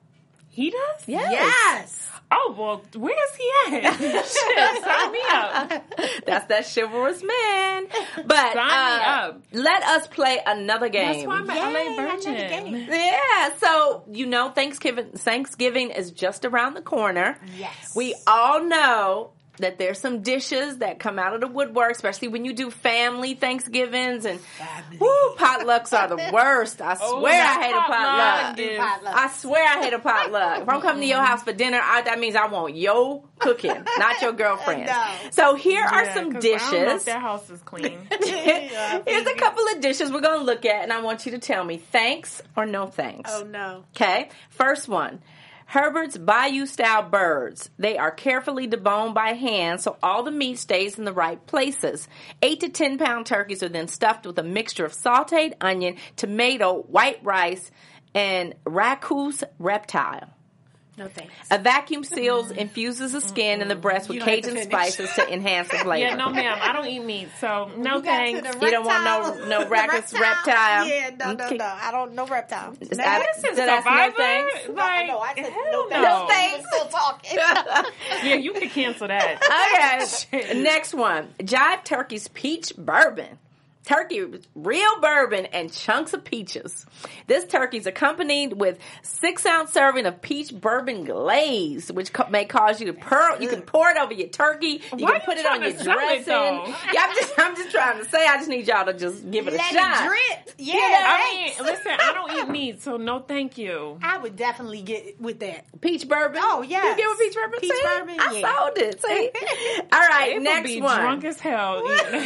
He does? Yes. Yes. Oh, well, where's he at? Shit, sign me up. That's that chivalrous man. But Sign me uh, up. let us play another game. That's why I'm an L A virgin. another game. Yeah, so you know Thanksgiving Thanksgiving is just around the corner. Yes. We all know that there's some dishes that come out of the woodwork, especially when you do family Thanksgivings and woo, potlucks are the worst. I Oh, swear that I hate a potluck. potluck is- Potluck. I swear I hate a potluck. If I'm coming to your house for dinner, I, that means I want your cooking, not your girlfriend's. No. So here are Yeah, some 'cause I don't know if dishes. their house is clean. Here's a couple of dishes we're going to look at, and I want you to tell me thanks or no thanks. Oh, no. Okay, first one. Herbert's Bayou-style birds. They are carefully deboned by hand so all the meat stays in the right places. Eight to ten pound turkeys are then stuffed with a mixture of sauteed onion, tomato, white rice, and Raccoon's reptile. No thanks. A vacuum seals infuses the skin and the breast with You don't have to Cajun finish. spices to enhance the flavor. Yeah, no, ma'am. I don't eat meat, so no You got to thanks. the You don't want no- reptile. no The Raccoon's reptile? Yeah, no, no, Okay. no. I don't know reptile. Is No, that- This is so that's no Survivor. thanks? Like, no, I said hell no, no. No thanks. We're still talking. Yeah, you could cancel that. Okay. Next one. Jive Turkey's peach bourbon. Turkey, real bourbon, and chunks of peaches. This turkey is accompanied with six ounce serving of peach bourbon glaze, which co- may cause you to pour. You can pour it over your turkey. You Why can you put it on trying your to sell it, dressing. though? Yeah, I'm just, I'm just trying to say. I just need y'all to just give it a Let shot. it drip. Yeah, I mean, thanks. listen, I don't eat meat, so no thank you. I would definitely get with that. Peach bourbon. Oh, yes. You give a peach bourbon. Peach See? bourbon, I yeah. sold it. See. All right. They would next be one. drunk as hell. eating.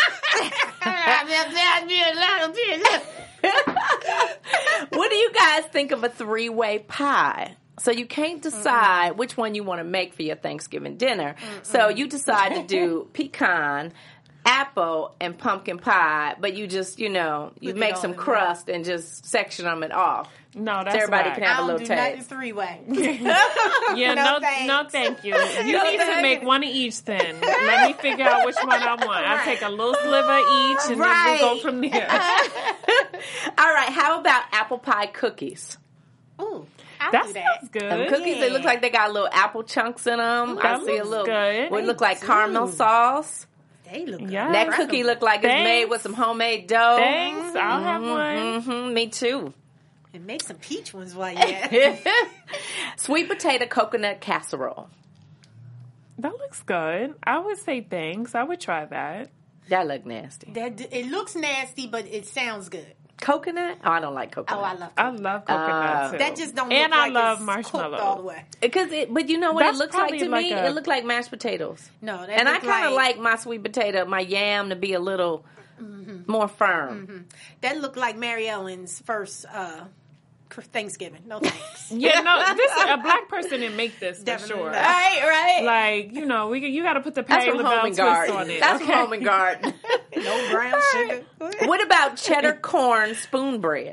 What do you guys think of a three-way pie? So you can't decide which one you want to make for your Thanksgiving dinner. So you decide to do pecan, apple, and pumpkin pie, but you just, you know, you Put it make all some in crust and just section them it off. No, that's So everybody whack. can have I a don't little do nothing taste. three way. Yeah, No no, thanks. no, thank you. You No need to thanks. make one of each. Then let me figure out which one I want. I Right. take a little sliver each, and Right. then we go from there. All right, how about apple pie cookies? Ooh, I'll That do that. sounds good. Them cookies, they look like they got little apple chunks in them. I That see a looks little, good. would look like They caramel do. sauce. They look good. Yeah. That cookie looked like it's Thanks. made with some homemade dough. Thanks. I'll have one. hmm Me too. And make some peach ones while you're at it. Sweet potato coconut casserole. That looks good. I would say thanks. I would try that. That look nasty. That, it looks nasty, but it sounds good. Coconut? Oh, I don't like coconut. Oh, I love I coconut. love coconut Uh, too. That just don't And look I like love it's marshmallow. cooked all the way. Because it, but you know what That's it looks like probably to like me? a- It looked like mashed potatoes. No, that And I look kind of like, like my sweet potato, my yam to be a little more firm. that looked like Mary Ellen's first uh, Thanksgiving. No thanks. Yeah, no, this a black person didn't make this for Definitely sure. not. Right, right. Like, you know, we you got to put the That's Patti from Home LaBelle and twist Garden. on it. That's okay? from Home and Garden. No brown sugar. What about cheddar corn spoon bread?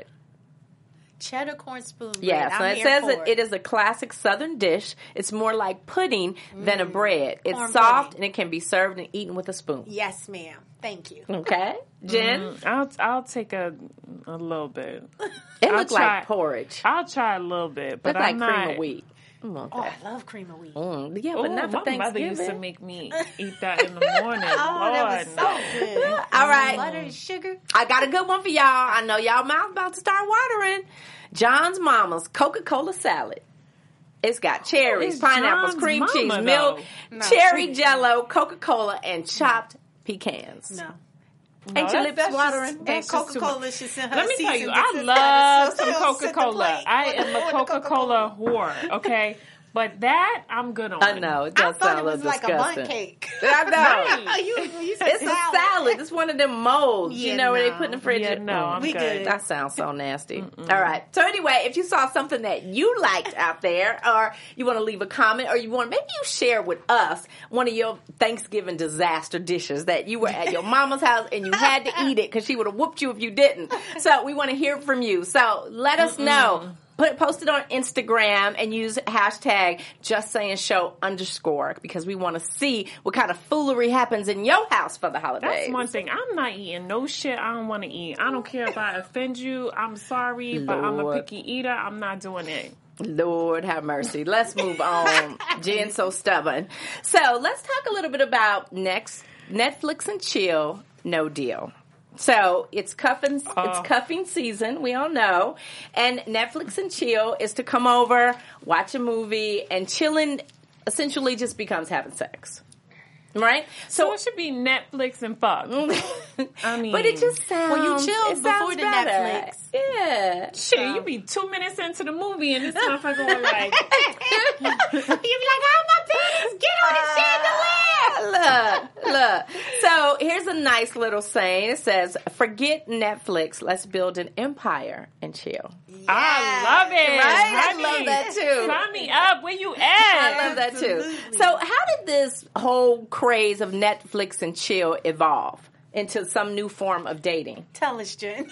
Cheddar corn spoon bread. Yeah, so I'm it here says for that it is a classic Southern dish. It's more like pudding than a bread. It's Corn soft pudding. and it can be served and eaten with a spoon. Yes, ma'am. Thank you. Okay, Jen. I'll I'll take a a little bit. It I'll looks try- like porridge. I'll try a little bit, but Look like I'm cream not. of wheat. I want Oh, that. I love cream of wheat. Mm, yeah, Ooh, but not for my mother used to Thanksgiving. make me eat that in the morning. Oh, Lord, that was so no. good. All right. Butter and sugar. I got a good one for y'all. I know y'all mouth about to start watering. John's Mama's Coca-Cola salad. It's got cherries, It's pineapples, John's cream Mama, cheese, though. milk, No. cherry jello, Coca-Cola, and chopped pecans. No. Ain't your that's- lips that's watering? just- And that's just too Coca-Cola should send her Let me tell cease you, and I desist love letter, so some she'll sit the Coca-Cola. plate I on the- am a on the Coca-Cola whore, okay? But that, I'm good on. I know. It I does thought sound it a was little like disgusting. a bun cake. I know. you, you said It's a salad. It's one of them molds, Yeah, you know, where they no. put in the fridge. Yeah, no, I'm We good. good. That sounds so nasty. All right. So anyway, if you saw something that you liked out there, or you want to leave a comment, or you want maybe you share with us one of your Thanksgiving disaster dishes that you were at your mama's house and you had to eat it because she would have whooped you if you didn't. So we want to hear from you. So let us know. Put post it on Instagram and use hashtag Just Saying Show underscore because we want to see what kind of foolery happens in your house for the holidays. That's one thing. I'm not eating no shit I don't want to eat. I don't care if I offend you. I'm sorry, but I'm a Lord. picky eater. I'm not doing it. Lord have mercy. Let's move on. Jen's so stubborn. So let's talk a little bit about next Netflix and chill, no deal. So it's cuffing, Oh. it's cuffing season. We all know, and Netflix and chill is to come over, watch a movie, and chilling essentially just becomes having sex, right? So it should be Netflix and fuck. I mean, but it just sounds. Well, you chilled it sounds before the better. Netflix. Yeah. shit. You be two minutes into the movie and this motherfucker was like, You be like, oh, my panties, get on the chandelier. Look, look. So here's a nice little saying. It says, "Forget Netflix. Let's build an empire and chill." I love it. Right? I honey. love that too. Sign me up. Where you at? I love that too. So how did this whole craze of Netflix and chill evolve into some new form of dating? Tell us, Jen.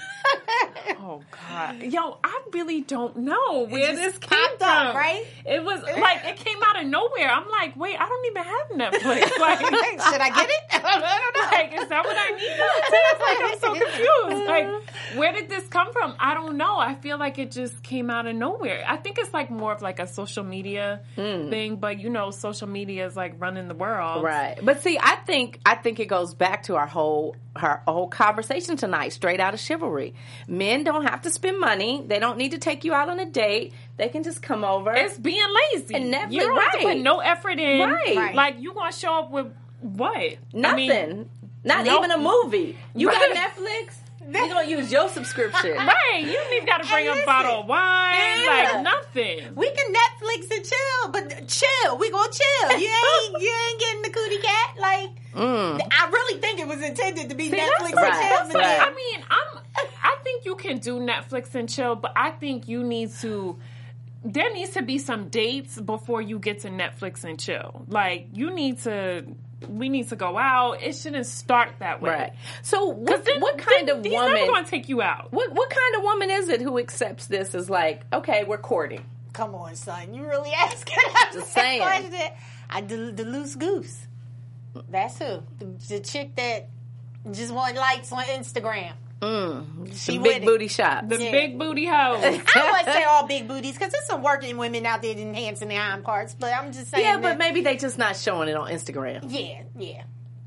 Oh God, yo, I really don't know where just this came popped up, from. right? It was like it came out of nowhere. I'm like, wait, I don't even have Netflix. Like, Should I get it? I don't know. like, is that what I need? Like, I'm so confused. Like, where did this come from? I don't know. I feel like it just came out of nowhere. I think it's like more of like a social media thing, but you know, social media is like running the world, Right. But see, I think I think it goes back to our whole our whole conversation tonight, straight out of chivalry. Men don't have to spend money. They don't need to take you out on a date. They can just come over. It's being lazy. And Netflix- you don't have to right. put no effort in. Right. Right. Like you gonna show up with what? Nothing. I mean, Not no- even a movie. You Right. got Netflix? You're going to use your subscription. right. You don't even got to bring Hey, a listen. bottle of wine. Yeah. Like nothing. We can Netflix and chill, but chill. We gonna chill. You ain't you ain't getting the cootie cat. Like I really think it was intended to be See, Netflix that's- right. and chill. That's but right. then- I mean, I'm. I think you can do Netflix and chill, but I think you need to. There needs to be some dates before you get to Netflix and chill. Like you need to. We need to go out. It shouldn't start that way. Right. So what, Then- what kind then of he's woman... never going to take you out. What, what kind of woman is it who accepts this as like, okay, we're courting? Come on, son. You really asking us Just that saying. question? I the, the loose goose. That's who. The, the chick that just want likes on Instagram. Mm, She the with big it. booty shots. The Yeah. big booty hoe. I don't want to say all big booties because there's some working women out there enhancing their arm parts. But I'm just saying. Yeah, but that- maybe they just not showing it on Instagram. yeah, yeah.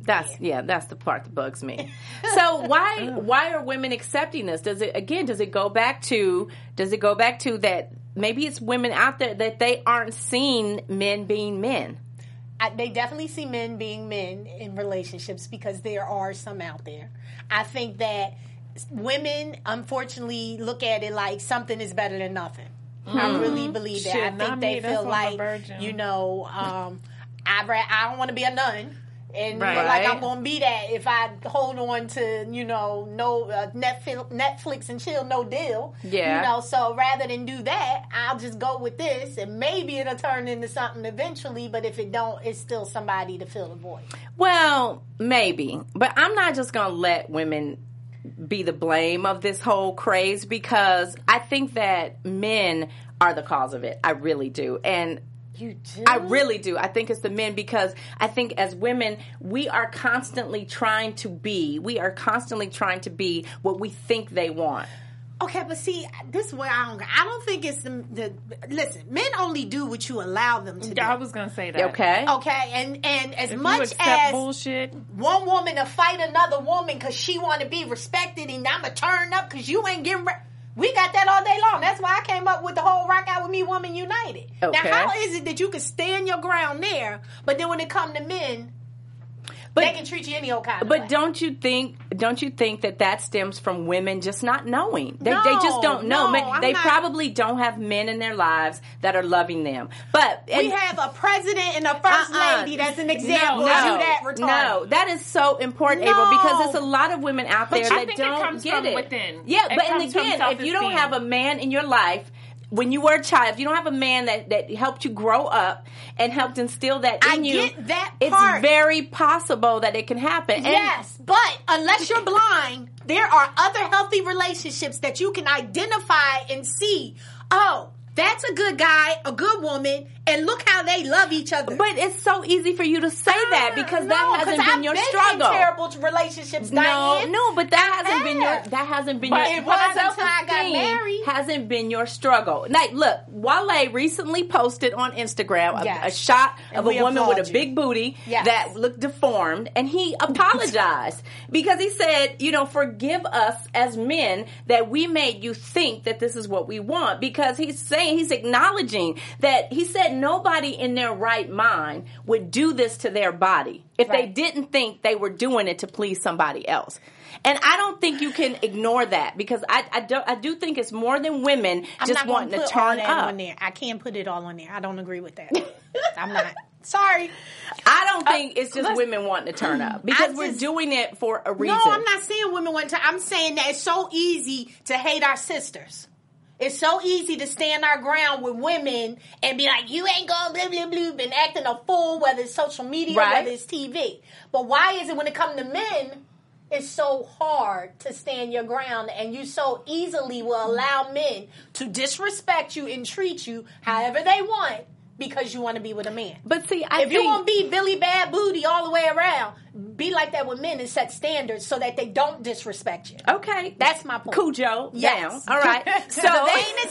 That's yeah, that's the part that bugs me. So why why are women accepting this? Does it again? Does it go back to? Does it go back to that? Maybe it's women out there that they aren't seeing men being men. I, they definitely see men being men in relationships because there are some out there. I think that women, unfortunately, look at it like something is better than nothing. Mm-hmm. I really believe that. Shit, I think they feel like, you know, um, I I don't want to be a nun. And right. feel like I'm going to be that if I hold on to, you know, no uh, Netflix, Netflix and chill, no deal. Yeah. You know, so rather than do that, I'll just go with this, and maybe it'll turn into something eventually. But if it don't, it's still somebody to fill the void. Well, maybe, but I'm not just going to let women be the blame of this whole craze, because I think that men are the cause of it. I really do, and. You do? I really do. I think it's the men, because I think as women, we are constantly trying to be, we are constantly trying to be what we think they want. Okay, but see, this is where I don't, I don't think it's the, the, listen, men only do what you allow them to do. I was going to say that. Okay. Okay, and, and as if much you accept as bullshit, one woman to fight another woman because she want to be respected and I'm going to turn up because you ain't getting re- we got that all day long. That's why I came up with the whole Rock Out With Me Woman United. Okay. Now, how is it that you can stand your ground there, but then when it come to men, but, they can treat you any old kind of But way? don't you think? Don't you think that that stems from women just not knowing? They, No, they just don't know. no, Men- I'm they not- probably don't have men in their lives that are loving them. But and, we have a president and a first Uh-uh. lady that's an example no, of you that retarded. No, that is so important, No. April, because there's a lot of women out there I that think it don't comes get from it. within. Yeah, It but and comes from again, if you don't self-esteem. have a man in your life. When you were a child, if you don't have a man that, that helped you grow up and helped instill that in I you, get that it's part. very possible that it can happen. And Yes, but unless you're blind, there are other healthy relationships that you can identify and see. Oh, that's a good guy, a good woman, and look how they love each other. But it's so easy for you to say that because no, that hasn't 'cause been I've your been struggle. In terrible relationships, No, Diane. no, but that hasn't been your have. that hasn't been But your it was until I got self-esteem married. hasn't been your struggle. Like, look, Wale recently posted on Instagram a, Yes. a shot And of a we woman with applaud a you. big booty Yes. that looked deformed, and he apologized because he said, you know, forgive us as men that we made you think that this is what we want, because he's saying, he's acknowledging that he said nobody in their right mind would do this to their body if they Right. didn't think they were doing it to please somebody else. And I don't think you can ignore that, because I, I, do, I do think it's more than women I'm just not gonna wanting to put all turn that up. on there. I can't put it all on there. I don't agree with that. I'm not. Sorry. I don't think it's just let's- women wanting to turn up, because we're just- doing it for a reason. No, I'm not saying women want to. I'm saying that it's so easy to hate our sisters. It's so easy to stand our ground with women and be like, you ain't gonna blah, blah, blah, and acting a fool, whether it's social media or Right. whether it's T V. But why is it when it comes to men, it's so hard to stand your ground, and you so easily will allow men to disrespect you and treat you however they want because you want to be with a man? But see, I If think you want to be Billy Bad Booty all the way around, be like that with men and set standards so that they don't disrespect you. okay, That's my point. Cujo Yes. down. All right, so The vein is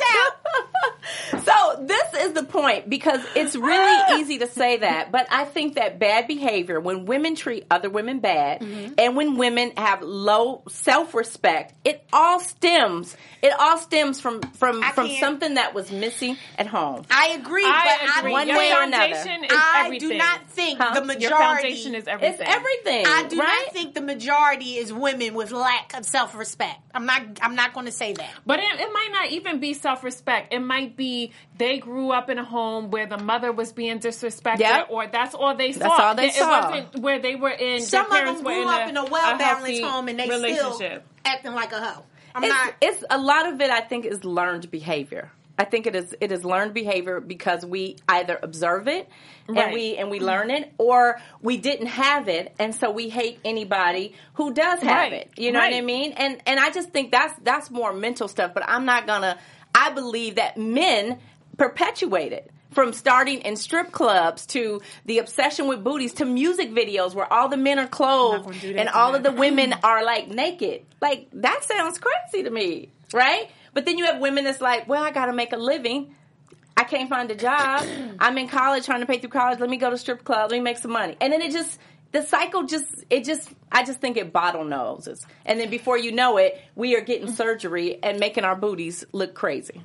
out. So this is the point, because it's really easy to say that, but I think that bad behavior, when women treat other women bad, Mm-hmm. and when women have low self-respect, it all stems. It all stems from from I from can't- something that was missing at home. I agree, I but agree. I, One Your way or another. foundation is I everything. do not think Huh? the Your majority. foundation is It's everything. everything. I do right? not think the majority is women with lack of self-respect. I'm not. I'm not going to say that. But it, it might not even be self-respect. It might be they grew up in a home where the mother was being disrespected, Yep. or that's all they saw. That's all they it, saw. It wasn't where they were in. Some their of parents them were grew in up in a well-balanced healthy home and they still relationship. acting like a hoe. I'm It's, not. it's a lot of it. I think is learned behavior. I think it is it is learned behavior because we either observe it and Right. we and we learn it, or we didn't have it, and so we hate anybody who does have Right. it. You know what I Right. mean? And and I just think that's that's more mental stuff. But I'm not gonna. I believe that men perpetuate it. From starting in strip clubs to the obsession with booties to music videos where all the men are I'm clothed not gonna do that and all of the tonight. women are like naked. Like, that sounds crazy to me, right? But then you have women that's like, well, I got to make a living. I can't find a job. I'm in college trying to pay through college. Let me go to strip club. Let me make some money. And then it just, the cycle just, it just, I just think it bottlenoses. And then before you know it, we are getting surgery and making our booties look crazy.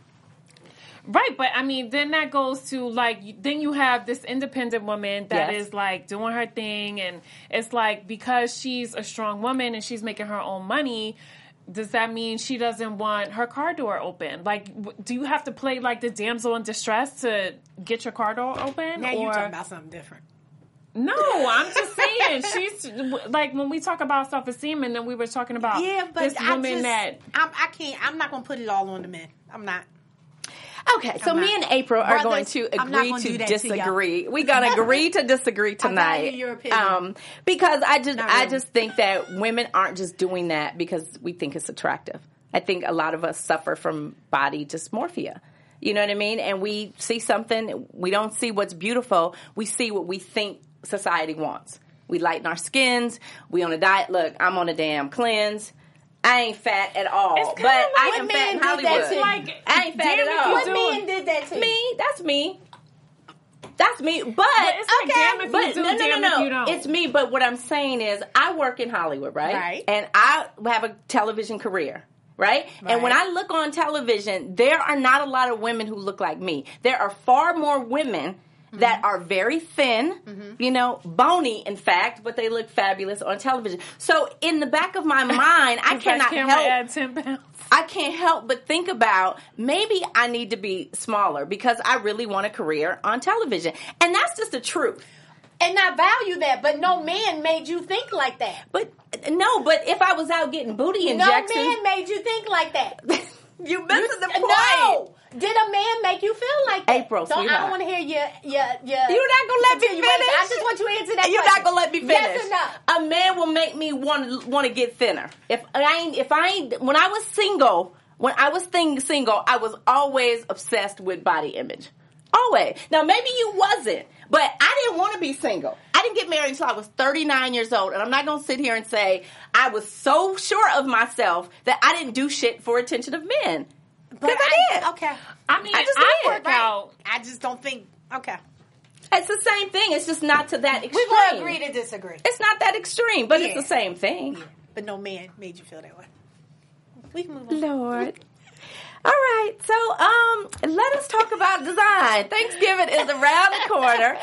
Right, but I mean, then that goes to like, then you have this independent woman that Yes. is like doing her thing, and it's like because she's a strong woman and she's making her own money, does that mean she doesn't want her car door open? Like, w- do you have to play like the damsel in distress to get your car door open? Now or... you're talking about something different. No, I'm just saying she's like when we talk about self-esteem, and then we were talking about Yeah, but this I woman just, that I'm, I can't. I'm not going to put it all on the men. I'm not. Okay, so I'm me not- and April are Brothers, going to I'm not agree gonna do to that to disagree. We're going to agree to disagree tonight. value your opinion. Um, because I just, Not I really. just think that women aren't just doing that because we think it's attractive. I think a lot of us suffer from body dysmorphia. You know what I mean? And we see something, we don't see what's beautiful. We see what we think society wants. We lighten our skins. We on a diet. Look, I'm on a damn cleanse. I ain't fat at all, It's but kinda like I am when fat men in did Hollywood. that to you. Like, I ain't fat damn at if all. you What do men it. did that to you? Me, that's me. That's me. But, But it's like, okay, damn if you but do, no, no, damn no, if no. you don't. It's me. But what I'm saying is, I work in Hollywood, right? Right. And I have a television career. Right? And when Right. I look on television, there are not a lot of women who look like me. There are far more women that are very thin, you know, bony, in fact, but they look fabulous on television. So in the back of my mind, I It's like, cannot can help. I add ten pounds? I can't help but think about maybe I need to be smaller because I really want a career on television. And that's just the truth. And I value that, but no man made you think like that. But no, but if I was out getting booty No injections, man made you think like that. you missing the point. No. Did a man make you feel like that? April, Don't, I sweetheart. don't want to hear your, your, your... You're not gonna let me continue answer. finish. I just want you to answer that You're question. not gonna let me finish. Yes or no? A man will make me want want to get thinner. If I ain't, if I ain't, when I was single, when I was thing, single, I was always obsessed with body image. Always. Now maybe you wasn't, but I didn't want to be single. I didn't get married until I was thirty-nine years old, and I'm not gonna sit here and say I was so sure of myself that I didn't do shit for attention of men. Because I, did. Okay. I mean, I I, just did, work right. out. I just don't think... Okay. It's the same thing. It's just not to that extreme. We're going to agree to disagree. It's not that extreme, but Yeah. it's the same thing. But no man made you feel that way. We can move on. Lord. All right, so um, let us talk about design. Thanksgiving is around the corner,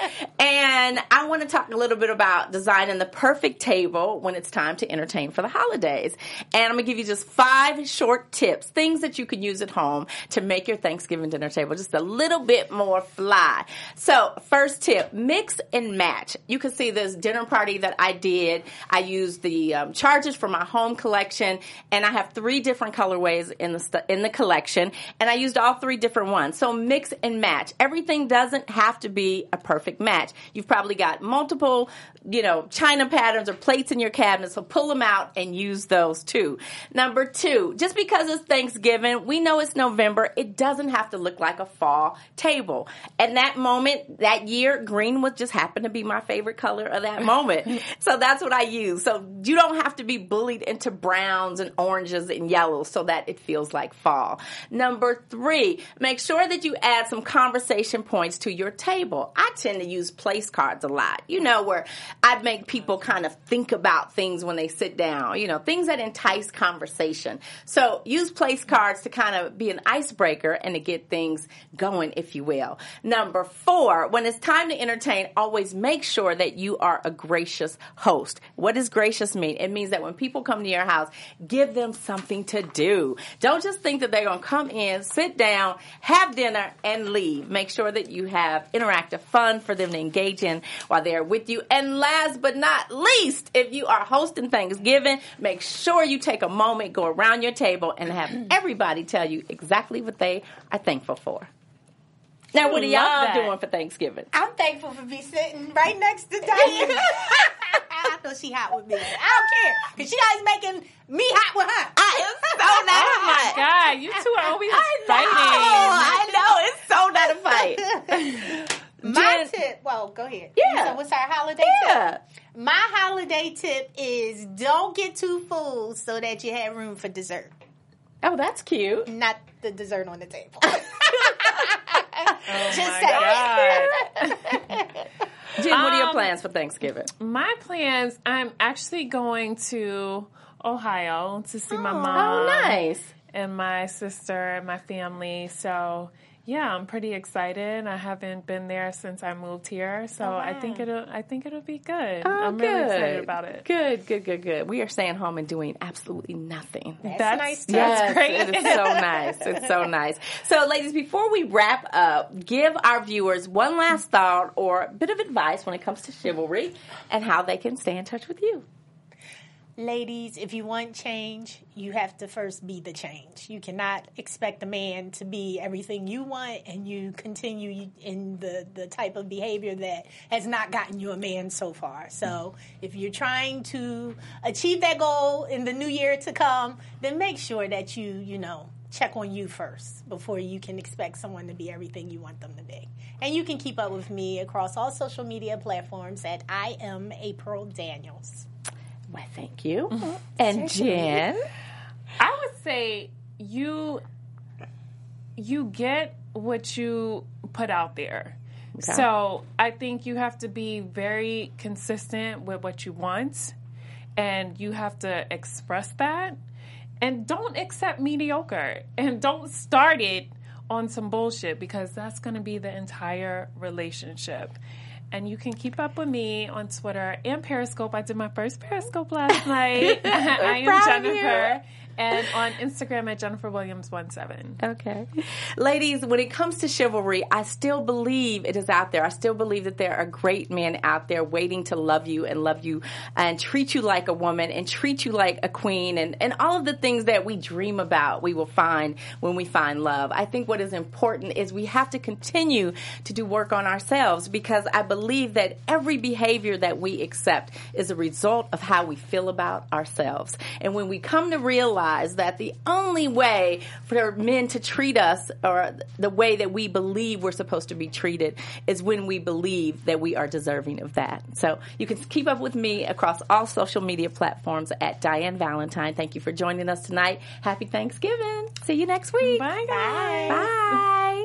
and I want to talk a little bit about designing the perfect table when it's time to entertain for the holidays. And I'm going to give you just five short tips, things that you can use at home to make your Thanksgiving dinner table just a little bit more fly. So, first tip, mix and match. You can see this dinner party that I did. I used the um, charges from my home collection, and I have three different colorways in the st- in the collection. And I used all three different ones. So mix and match. Everything doesn't have to be a perfect match. You've probably got multiple, you know, china patterns or plates in your cabinet. So pull them out and use those too. Number two, just because it's Thanksgiving, we know it's November, it doesn't have to look like a fall table. At that moment, that year, green was just happened to be my favorite color of that moment. So that's what I use. So you don't have to be bullied into browns and oranges and yellows so that it feels like fall. Number three, make sure that you add some conversation points to your table. I tend to use place cards a lot, you know, where I make people kind of think about things when they sit down, you know, things that entice conversation. So use place cards to kind of be an icebreaker and to get things going, if you will. Number four, when it's time to entertain, always make sure that you are a gracious host. What does gracious mean? It means that when people come to your house, give them something to do. Don't just think that they're going to come in, sit down, have dinner, and leave. Make sure that you have interactive fun for them to engage in while they're with you. And last but not least, if you are hosting Thanksgiving, make sure you take a moment, go around your table, and have everybody tell you exactly what they are thankful for. Now, what are Love y'all that. doing for Thanksgiving? I'm thankful for be sitting right next to Diane. I know she hot with me. I don't care. Because she always making me hot with her. I am so not a fight. God, you two are always I know. fighting. I know. It's so not a fight. My Jen- tip, well, go ahead. Yeah. So what's our holiday Yeah. tip? My holiday tip is don't get too full so that you have room for dessert. Oh, that's cute. Not the dessert on the table. Oh Just my saying. God. Jen, what are your Um, plans for Thanksgiving? My plans, I'm actually going to Ohio to see my Oh, mom. nice. And my sister and my family. So, yeah, I'm pretty excited. I haven't been there since I moved here, so Oh, wow. I think it'll I think it'll be good. Oh, I'm good. really excited about it. Good, good, good, good. We are staying home and doing absolutely nothing. That's nice, too. That's Yes, great. it is so nice. It's so nice. So, ladies, before we wrap up, give our viewers one last thought or a bit of advice when it comes to chivalry and how they can stay in touch with you. Ladies, if you want change, you have to first be the change. You cannot expect a man to be everything you want and you continue in the, the type of behavior that has not gotten you a man so far. So if you're trying to achieve that goal in the new year to come, then make sure that you, you know, check on you first before you can expect someone to be everything you want them to be. And you can keep up with me across all social media platforms at I am April Daniels. Well, thank you. And Jen? I would say you you get what you put out there. Okay. So I think you have to be very consistent with what you want, and you have to express that. And don't accept mediocre, and don't start it on some bullshit, because that's going to be the entire relationship. And you can keep up with me on Twitter and Periscope. I did my first Periscope last night. I am proud of you. Jennifer. And on Instagram at Jennifer Williams seventeen. Okay. Ladies, when it comes to chivalry, I still believe it is out there. I still believe that there are great men out there waiting to love you and love you and treat you like a woman and treat you like a queen, and, and all of the things that we dream about we will find when we find love. I think what is important is we have to continue to do work on ourselves, because I believe that every behavior that we accept is a result of how we feel about ourselves. And when we come to realize that the only way for men to treat us, or the way that we believe we're supposed to be treated, is when we believe that we are deserving of that. So you can keep up with me across all social media platforms at Diane Valentine. Thank you for joining us tonight. Happy Thanksgiving. See you next week. Bye, guys. Bye.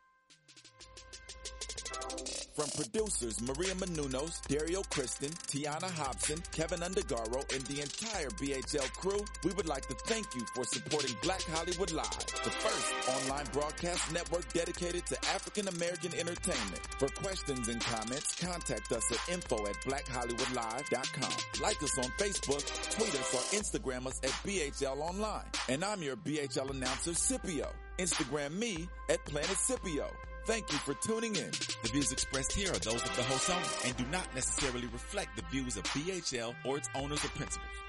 From producers Maria Menounos, Dario Kristen, Tiana Hobson, Kevin Undergaro, and the entire B H L crew, we would like to thank you for supporting Black Hollywood Live, the first online broadcast network dedicated to African American entertainment. For questions and comments, contact us at info at black hollywood live dot com. Like us on Facebook, tweet us, or Instagram us at B H L Online. And I'm your B H L announcer, Scipio. Instagram me at Planet Scipio. Thank you for tuning in. The views expressed here are those of the host only and do not necessarily reflect the views of B H L or its owners or principals.